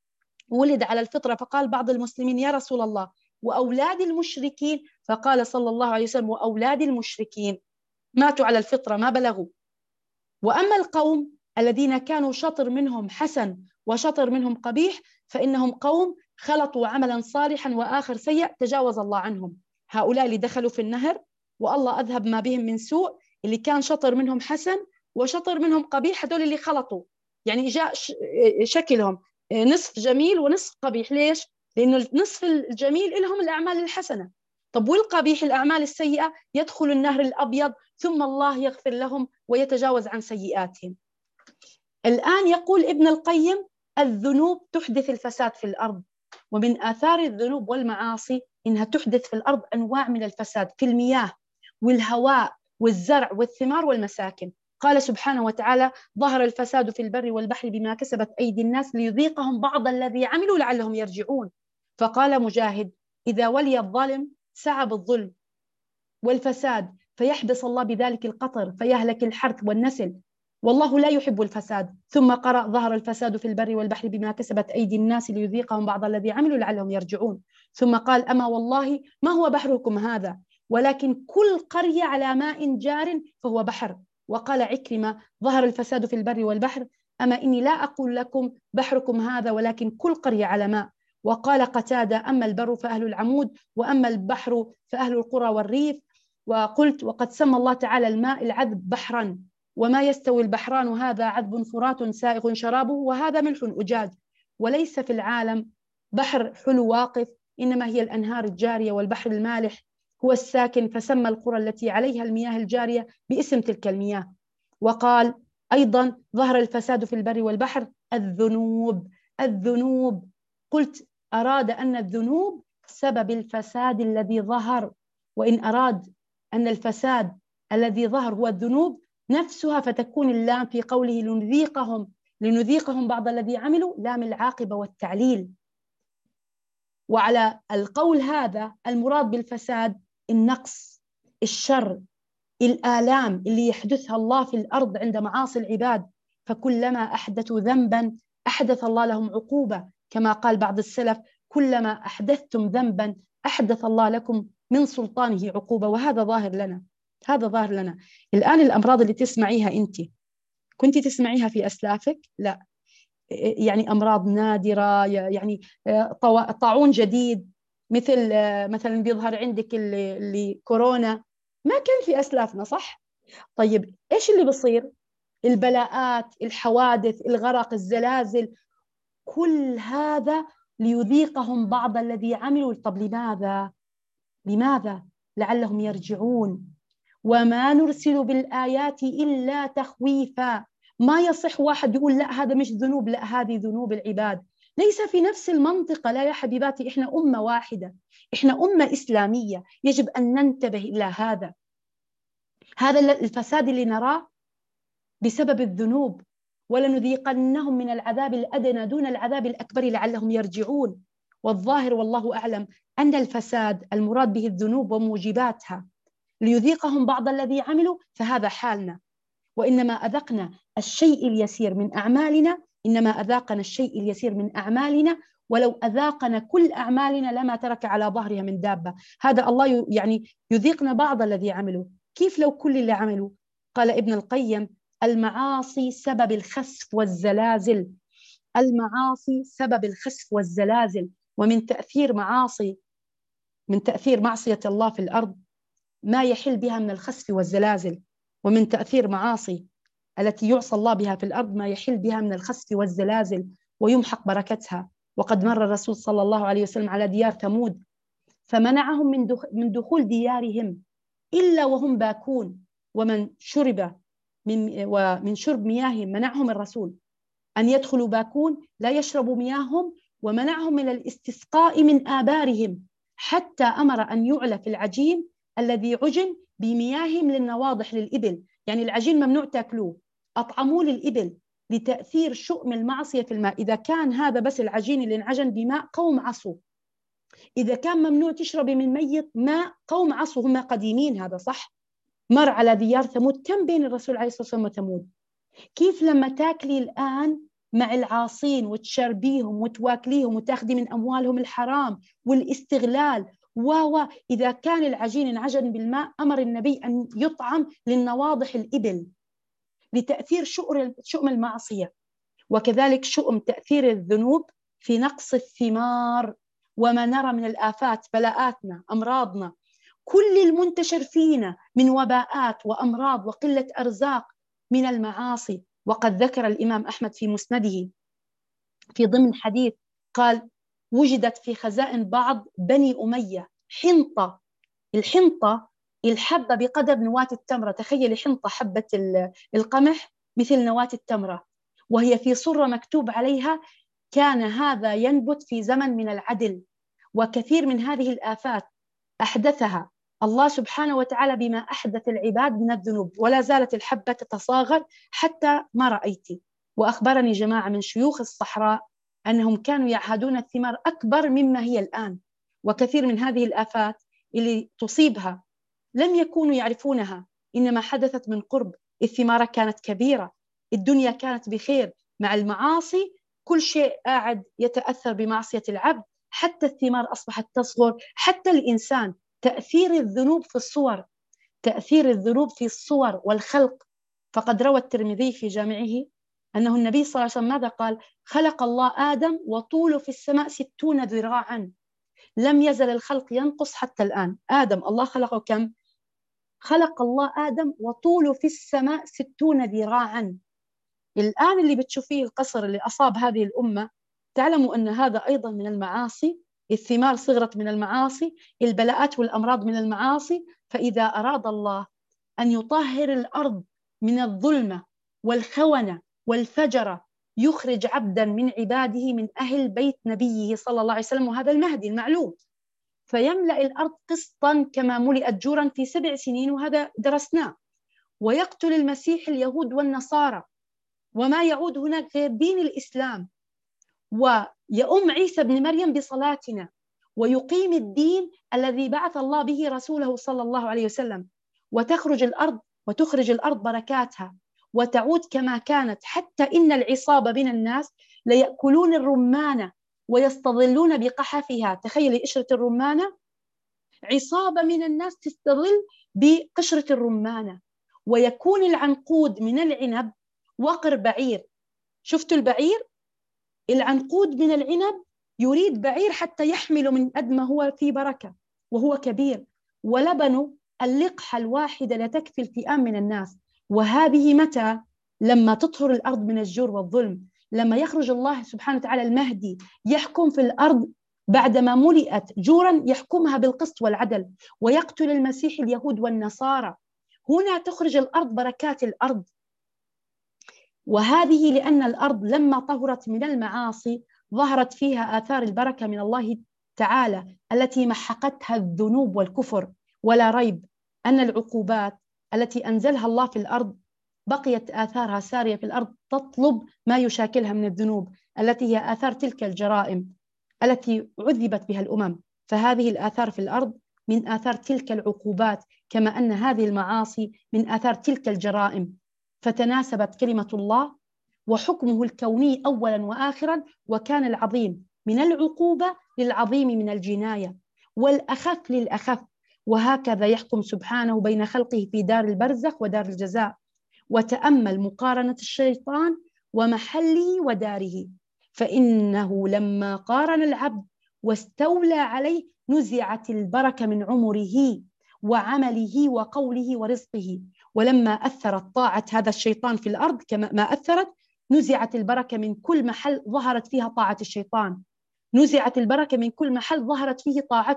ولد على الفطرة، فقال بعض المسلمين يا رسول الله وأولاد المشركين؟ فقال صلى الله عليه وسلم وأولاد المشركين ماتوا على الفطرة ما بلغوا. وأما القوم الذين كانوا شطر منهم حسن وشطر منهم قبيح، فإنهم قوم خلطوا عملا صالحا وآخر سيء تجاوز الله عنهم. هؤلاء اللي دخلوا في النهر والله أذهب ما بهم من سوء، اللي كان شطر منهم حسن وشطر منهم قبيح، هذول اللي خلطوا، يعني جاء شكلهم نصف جميل ونصف قبيح. ليش؟ لأنه النصف الجميل لهم الأعمال الحسنة، طب والقبيح الأعمال السيئة يدخل النهر الأبيض ثم الله يغفر لهم ويتجاوز عن سيئاتهم. الآن يقول ابن القيم الذنوب تحدث الفساد في الأرض، ومن آثار الذنوب والمعاصي إنها تحدث في الأرض أنواع من الفساد في المياه والهواء والزرع والثمار والمساكن. قال سبحانه وتعالى ظهر الفساد في البر والبحر بما كسبت أيدي الناس ليذيقهم بعض الذي عملوا لعلهم يرجعون. فقال مجاهد إذا ولي الظالم سعى بالظلم والفساد فيحبس الله بذلك القطر فيهلك الحرث والنسل، والله لا يحب الفساد. ثم قرأ ظهر الفساد في البر والبحر بما كسبت أيدي الناس ليذيقهم بعض الذي عملوا لعلهم يرجعون. ثم قال أما والله ما هو بحركم هذا ولكن كل قرية على ماء جار فهو بحر. وقال عكرمة ظهر الفساد في البر والبحر أما إني لا أقول لكم بحركم هذا ولكن كل قرية على ماء. وقال قتادة أما البر فأهل العمود وأما البحر فأهل القرى والريف. وقلت وقد سمى الله تعالى الماء العذب بحرا وما يستوي البحران هذا عذب فرات سائغ شرابه وهذا ملح أجاج. وليس في العالم بحر حلو واقف إنما هي الأنهار الجارية والبحر المالح هو الساكن، فسمى القرى التي عليها المياه الجارية باسم تلك المياه. وقال أيضا ظهر الفساد في البر والبحر الذنوب. الذنوب قلت أراد أن الذنوب سبب الفساد الذي ظهر، وإن أراد أن الفساد الذي ظهر هو الذنوب نفسها فتكون اللام في قوله لنذيقهم بعض الذي عملوا لام العاقبة والتعليل. وعلى القول هذا المراد بالفساد النقص، الشر، الآلام اللي يحدثها الله في الأرض عند معاصي العباد. فكلما أحدثوا ذنبا أحدث الله لهم عقوبة، كما قال بعض السلف كلما أحدثتم ذنبا أحدث الله لكم من سلطانه عقوبة. وهذا ظاهر لنا، هذا ظاهر لنا الآن. الأمراض اللي تسمعيها أنت كنت تسمعيها في أسلافك؟ لا، يعني أمراض نادرة، يعني طاعون جديد مثل مثلا بيظهر عندك اللي كورونا ما كان في أسلافنا، صح؟ طيب إيش اللي بصير؟ البلاءات، الحوادث، الغرق، الزلازل، كل هذا ليذيقهم بعض الذي عملوا. طب لماذا؟ لعلهم يرجعون. وما نرسل بالآيات إلا تخويفا. ما يصح واحد يقول لا هذا مش ذنوب، لا هذه ذنوب العباد، ليس في نفس المنطقة. لا يا حبيباتي، إحنا أمة واحدة، إحنا أمة إسلامية، يجب أن ننتبه إلى هذا الفساد اللي نراه بسبب الذنوب. ولنذيقنهم من العذاب الأدنى دون العذاب الأكبر لعلهم يرجعون. والظاهر والله أعلم أن الفساد المراد به الذنوب وموجباتها ليذيقهم بعض الذي عملوا، فهذا حالنا. وإنما أذقنا الشيء اليسير من أعمالنا، إنما أذاقنا الشيء اليسير من أعمالنا، ولو أذاقنا كل أعمالنا لما ترك على ظهرها من دابة. هذا الله يعني يذيقنا بعض الذي عملوا. كيف لو كل اللي عملوا؟ قال ابن القيم المعاصي سبب الخسف والزلازل. المعاصي سبب الخسف والزلازل. ومن تأثير معصية الله في الأرض ما يحل بها من الخسف والزلازل. ومن تأثير معاصي التي يعصى الله بها في الأرض ما يحل بها من الخسف والزلازل ويمحق بركتها. وقد مر الرسول صلى الله عليه وسلم على ديار ثمود فمنعهم من دخول ديارهم إلا وهم باكون، ومن شرب مياههم منعهم الرسول أن يدخلوا باكون لا يشربوا مياههم، ومنعهم من الاستسقاء من آبارهم، حتى أمر أن يعلى في العجين الذي عجن بمياههم للنواضح للإبل. يعني العجين ممنوع تأكلوه، أطعموه للإبل لتأثير شؤم المعصية في الماء. إذا كان هذا بس العجين اللي انعجن بماء قوم عصوا، إذا كان ممنوع تشربي من ميت ماء قوم عصوا، هم قديمين هذا صح، مر على ديار ثمود. كم بين الرسول عليه الصلاة والسلام وثمود؟ كيف لما تاكلي الآن مع العاصين وتشربيهم وتواكليهم وتاخدي من أموالهم الحرام والاستغلال إذا كان العجين انعجن بالماء أمر النبي أن يطعم للنواضح الإبل لتأثير شؤم المعصية. وكذلك شؤم تأثير الذنوب في نقص الثمار وما نرى من الآفات، بلاءاتنا، أمراضنا، كل المنتشر فينا من وباءات وأمراض وقلة أرزاق من المعاصي. وقد ذكر الإمام أحمد في مسنده في ضمن حديث قال: وجدت في خزائن بعض بني أمية حنطة. الحنطة الحبة بقدر نواة التمرة، تخيلي حنطة حبة القمح مثل نواة التمرة، وهي في صرة مكتوب عليها: كان هذا ينبت في زمن من العدل. وكثير من هذه الآفات أحدثها الله سبحانه وتعالى بما أحدث العباد من الذنوب، ولا زالت الحبة تتصاغر حتى ما رأيتي. وأخبرني جماعة من شيوخ الصحراء أنهم كانوا يعهدون الثمار أكبر مما هي الآن، وكثير من هذه الآفات اللي تصيبها لم يكونوا يعرفونها، إنما حدثت من قرب. الثمار كانت كبيرة، الدنيا كانت بخير. مع المعاصي كل شيء قاعد يتأثر بمعصية العبد، حتى الثمار أصبحت تصغر، حتى الإنسان. تأثير الذنوب في الصور، تأثير الذنوب في الصور والخلق. فقد روى الترمذي في جامعه أنه النبي صلى الله عليه وسلم ماذا قال؟ خلق الله آدم وطوله في السماء 60 ذراعا. لم يزل الخلق ينقص حتى الآن. آدم الله خلقه كم؟ خلق الله آدم وطوله في السماء 60 ذراعا. الآن اللي بتشوفيه القصر اللي أصاب هذه الأمة، تعلموا أن هذا أيضا من المعاصي. الثمار صغرت من المعاصي، البلاءات والأمراض من المعاصي. فإذا أراد الله أن يطهر الأرض من الظلمة والخونة والفجرة، يخرج عبدا من عباده من أهل بيت نبيه صلى الله عليه وسلم، وهذا المهدي المعلوم، فيملأ الأرض قسطا كما ملئت جورا في 7 سنين، وهذا درسناه. ويقتل المسيح اليهود والنصارى، وما يعود هناك غير دين الإسلام، ويؤم عيسى بن مريم بصلاتنا، ويقيم الدين الذي بعث الله به رسوله صلى الله عليه وسلم. وتخرج الأرض بركاتها وتعود كما كانت، حتى إن العصابة من الناس ليأكلون الرمانة ويستظلون بقحفها. تخيلي قشرة الرمانة، عصابة من الناس تستظل بقشرة الرمانة. ويكون العنقود من العنب وقر بعير. شفتوا البعير؟ العنقود من العنب يريد بعير حتى يحمل من قد ما هو في بركة وهو كبير. ولبن اللقحة الواحدة لا تكفي الفئام من الناس. وهذه متى؟ لما تطهر الأرض من الجور والظلم، لما يخرج الله سبحانه وتعالى المهدي يحكم في الأرض بعدما ملئت جورا، يحكمها بالقسط والعدل، ويقتل المسيح اليهود والنصارى. هنا تخرج الأرض بركات الأرض. وهذه لأن الأرض لما طهرت من المعاصي ظهرت فيها آثار البركة من الله تعالى التي محقتها الذنوب والكفر. ولا ريب أن العقوبات التي أنزلها الله في الأرض بقيت آثارها سارية في الأرض، تطلب ما يشاكلها من الذنوب التي هي آثار تلك الجرائم التي عذبت بها الأمم. فهذه الآثار في الأرض من آثار تلك العقوبات، كما أن هذه المعاصي من آثار تلك الجرائم. فتناسبت كلمة الله وحكمه الكوني أولا وآخرا، وكان العظيم من العقوبة للعظيم من الجناية، والأخف للأخف. وهكذا يحكم سبحانه بين خلقه في دار البرزخ ودار الجزاء. وتأمل مقارنة الشيطان ومحله وداره، فإنه لما قارن العبد واستولى عليه نزعت البركة من عمره وعمله وقوله ورزقه. ولما أثرت طاعة هذا الشيطان في الأرض كما ما أثرت، نزعت البركة من كل محل ظهرت فيها طاعة الشيطان، نزعت البركة من كل محل ظهرت فيه طاعته.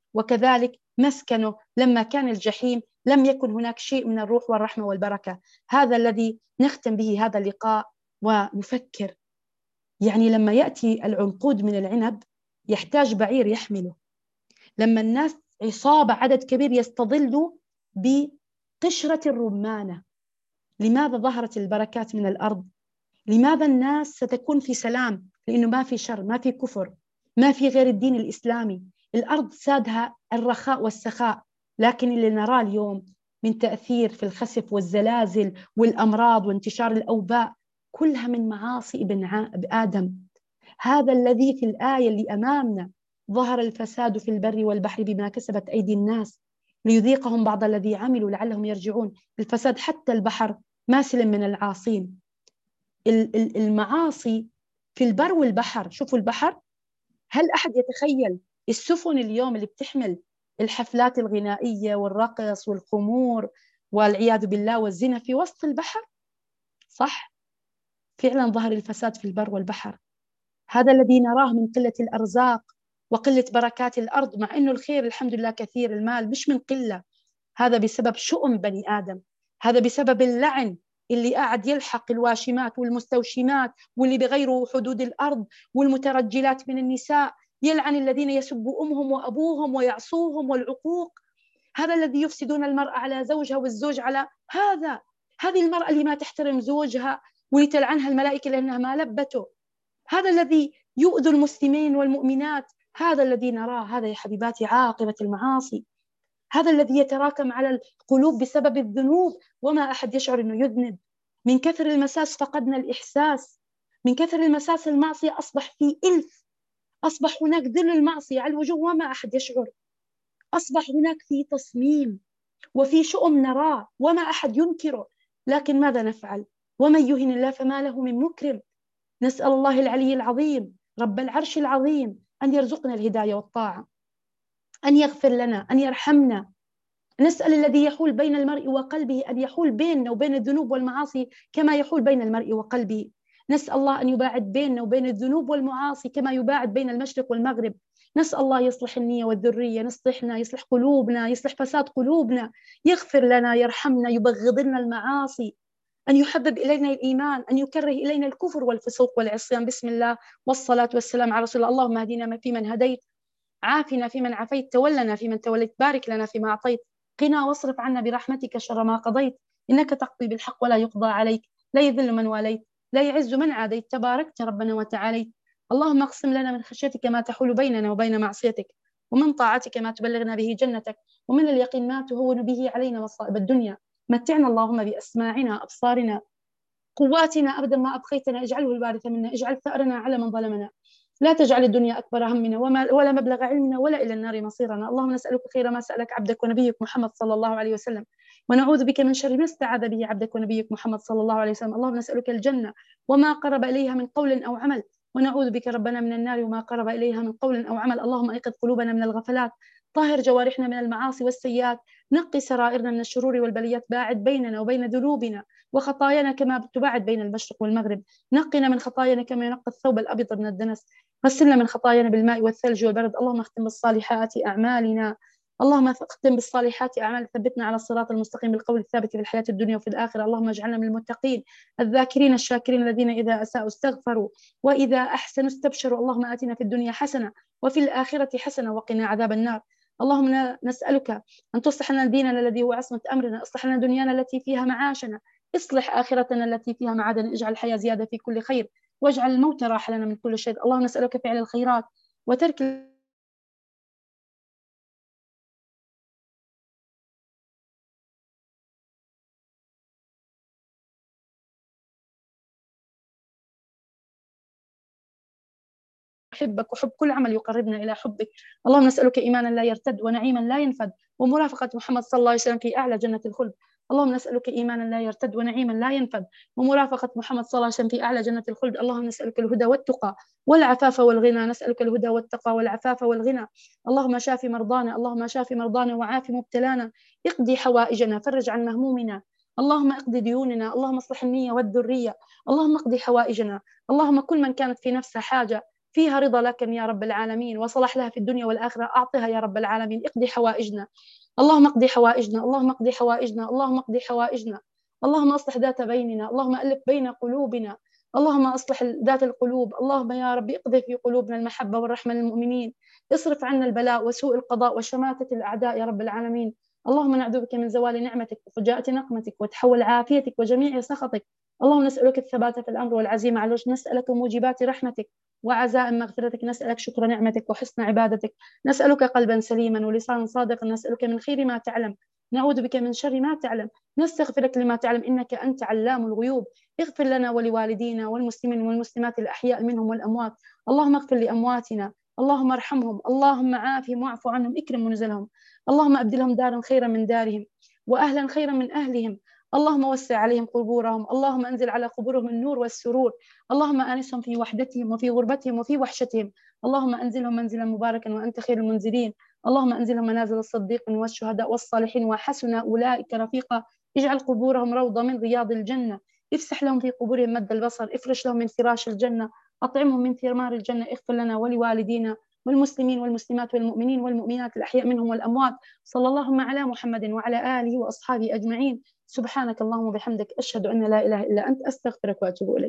وكذلك مسكنه لما كان الجحيم لم يكن هناك شيء من الروح والرحمة والبركة. هذا الذي نختم به هذا اللقاء ونفكر. يعني لما يأتي العنقود من العنب يحتاج بعير يحمله. لما الناس عصابة عدد كبير يستظلوا بقشرة الرمانة، لماذا ظهرت البركات من الأرض؟ لماذا الناس ستكون في سلام؟ لأنه ما في شر، ما في كفر، ما في غير الدين الإسلامي. الأرض سادها الرخاء والسخاء. لكن اللي نراه اليوم من تأثير في الخسف والزلازل والأمراض وانتشار الأوباء كلها من معاصي ابن آدم. هذا الذي في الآية اللي أمامنا: ظهر الفساد في البر والبحر بما كسبت أيدي الناس ليذيقهم بعض الذي عملوا لعلهم يرجعون. الفساد حتى البحر ما سلم من العاصين. المعاصي في البر والبحر. شوفوا البحر، هل أحد يتخيل السفن اليوم اللي بتحمل الحفلات الغنائية والرقص والخمور والعياذ بالله والزنا في وسط البحر؟ صح، فعلا ظهر الفساد في البر والبحر. هذا الذي نراه من قلة الأرزاق وقلة بركات الأرض، مع أنه الخير الحمد لله كثير، المال مش من قلة. هذا بسبب شؤم بني آدم، هذا بسبب اللعن اللي قاعد يلحق الواشمات والمستوشمات واللي بغيروا حدود الأرض والمترجلات من النساء، يلعن الذين يسبوا أمهم وأبوهم ويعصوهم والعقوق. هذا الذي يفسدون المرأة على زوجها والزوج على هذه المرأة اللي ما تحترم زوجها ويتلعنها الملائكة لأنها ما لبته. هذا الذي يؤذي المسلمين والمؤمنات. هذا الذي نراه. هذا يا حبيباتي عاقبة المعاصي. هذا الذي يتراكم على القلوب بسبب الذنوب وما أحد يشعر أنه يذنب. من كثر المساس فقدنا الإحساس. من كثر المساس المعصية أصبح في إلف. أصبح هناك ذل المعصية على الوجوه وما أحد يشعر. أصبح هناك في تصميم وفي شؤم نراه وما أحد ينكره. لكن ماذا نفعل؟ ومن يهن الله فما له من مكرم. نسأل الله العلي العظيم رب العرش العظيم أن يرزقنا الهداية والطاعة، أن يغفر لنا، أن يرحمنا. نسأل الذي يحول بين المرء وقلبه أن يحول بيننا وبين الذنوب والمعاصي كما يحول بين المرء وقلبه. نسأل الله أن يباعد بيننا وبين الذنوب والمعاصي كما يباعد بين المشرق والمغرب. نسأل الله يصلح النية والذرية، يصلحنا، يصلح قلوبنا، يصلح فساد قلوبنا، يغفر لنا، يرحمنا، يبغض لنا المعاصي، أن يحبب إلينا الإيمان، أن يكره إلينا الكفر والفسوق والعصيان. بسم الله والصلاة والسلام على رسول الله. اللهم اهدنا فيمن هديت، عافنا فيمن عافيت، تولنا فيمن توليت، بارك لنا فيما أعطيت، قنا واصرف عنا برحمتك شر ما قضيت، إنك تقضي بالحق ولا يقضى عليك، لا يذل من واليت، لا يعز من عاديت، تباركت ربنا وتعاليت. اللهم اقسم لنا من خشيتك ما تحول بيننا وبين معصيتك، ومن طاعتك ما تبلغنا به جنتك، ومن اليقين ما تهون به علينا مصائب الدنيا. متعنا اللهم بأسماعنا، أبصارنا، قواتنا أبدا ما أبقيتنا، اجعله الوارث منا، اجعل ثأرنا على من ظلمنا، لا تجعل الدنيا أكبر همنا ولا مبلغ علمنا ولا إلى النار مصيرنا. اللهم نسألك خير ما سألك عبدك ونبيك محمد صلى الله عليه وسلم، ونعوذ بك من شر ما استعاذ به عبدك ونبيك محمد صلى الله عليه وسلم. اللهم نسألك الجنة وما قرب إليها من قول أو عمل، ونعوذ بك ربنا من النار وما قرب إليها من قول أو عمل. اللهم أيقظ قلوبنا من الغفلات، طهر جوارحنا من المعاصي والسيئات، نقي سرائرنا من الشرور والبليات، باعد بيننا وبين ذنوبنا وخطايانا كما تباعد بين المشرق والمغرب، نقنا من خطايانا كما ينقى الثوب الأبيض من الدنس، غسلنا من خطايانا بالماء والثلج والبرد. اللهم اختم بالصالحات أعمالنا، اللهم اختم بالصالحات أعمال، ثبتنا على الصراط المستقيم بالقول الثابت في الحياة الدنيا وفي الآخرة. اللهم اجعلنا من المتقين الذاكرين الشاكرين الذين إذا أساءوا استغفروا وإذا أحسنوا استبشروا. اللهم آتنا في الدنيا حسنة وفي الآخرة حسنة وقنا عذاب النار. اللهم نسألك أن تصلح لنا ديننا الذي هو عصمة أمرنا، اصلح لنا دنيانا التي فيها معاشنا، اصلح آخرتنا التي فيها معادنا، اجعل الحياة زيادة في كل خير واجعل الموت راحة لنا من كل شيء. اللهم نسألك فعل الخيرات وترك أحبك وحب كل عمل يقربنا إلى حبك. اللهم نسألك إيمانا لا يرتد ونعيما لا ينفد ومرافقة محمد صلى الله عليه وسلم في أعلى جنة الخلد. اللهم نسألك إيمانا لا يرتد ونعيما لا ينفد ومرافقة محمد صلى الله عليه وسلم في أعلى جنة الخلد. اللهم نسألك الهدى والتقى والعفاف والغنى، نسألك الهدى والتقى والعفاف والغنى. اللهم شافي مرضانا، اللهم شافي مرضانا وعافي مبتلانا، اقضي حوائجنا، فرج عن مهمومنا، اللهم اقضي ديوننا، اللهم اصلح النية والذرية، اللهم اقضي حوائجنا. اللهم كل من كانت في نفسه حاجة فيها رضا لك يا رب العالمين، وصلح لها في الدنيا والآخرة. أعطها يا رب العالمين، اقضي حوائجنا، اللهم اقضي حوائجنا، اللهم اقضي حوائجنا، اللهم اقضي حوائجنا. اللهم أصلح ذات بيننا، اللهم ألف بين قلوبنا، اللهم أصلح ذات القلوب. اللهم يا رب اقضي في قلوبنا المحبة والرحمة للمؤمنين، اصرف عنا البلاء وسوء القضاء وشماتة الأعداء يا رب العالمين. اللهم نعوذ بك من زوال نعمتك وفجاءة نقمتك وتحول عافيتك وجميع سخطك. اللهم نسألك الثبات في الأمر والعزيمة على الوجه، نسألك موجبات رحمتك وعزائم مغفرتك، نسألك شكر نعمتك وحسن عبادتك، نسألك قلبا سليما ولسانا صادقا، نسألك من خير ما تعلم، نعوذ بك من شر ما تعلم، نستغفرك لما تعلم إنك أنت علام الغيوب. اغفر لنا ولوالدينا والمسلمين والمسلمات الأحياء منهم والأموات. اللهم اغفر لأمواتنا، اللهم ارحمهم، اللهم عافهم واعف عنهم، اكرم منزلهم، اللهم أبدلهم دارا خيرا من دارهم وأهلا خيرا من أهلهم. اللهم وسع عليهم قبورهم، اللهم أنزل على قبورهم النور والسرور، اللهم آنسهم في وحدتهم وفي غربتهم وفي وحشتهم، اللهم أنزلهم منزلا مباركا وأنت خير المنزلين، اللهم أنزلهم منازل الصديقين والشهداء والصالحين وحسن أولئك رفيقا. اجعل قبورهم روضة من رياض الجنة، افسح لهم في قبورهم مد البصر، افرش لهم من فراش الجنة، أطعمهم من ثمار الجنة. اغفر لنا ولوالدينا والمسلمين والمسلمات والمؤمنين والمؤمنات الأحياء منهم والأموات. صلى اللهم على محمد وعلى آله وأصحابه أجمعين. سبحانك اللهم وبحمدك، أشهد أن لا إله إلا أنت، أستغفرك وأتوب إليك.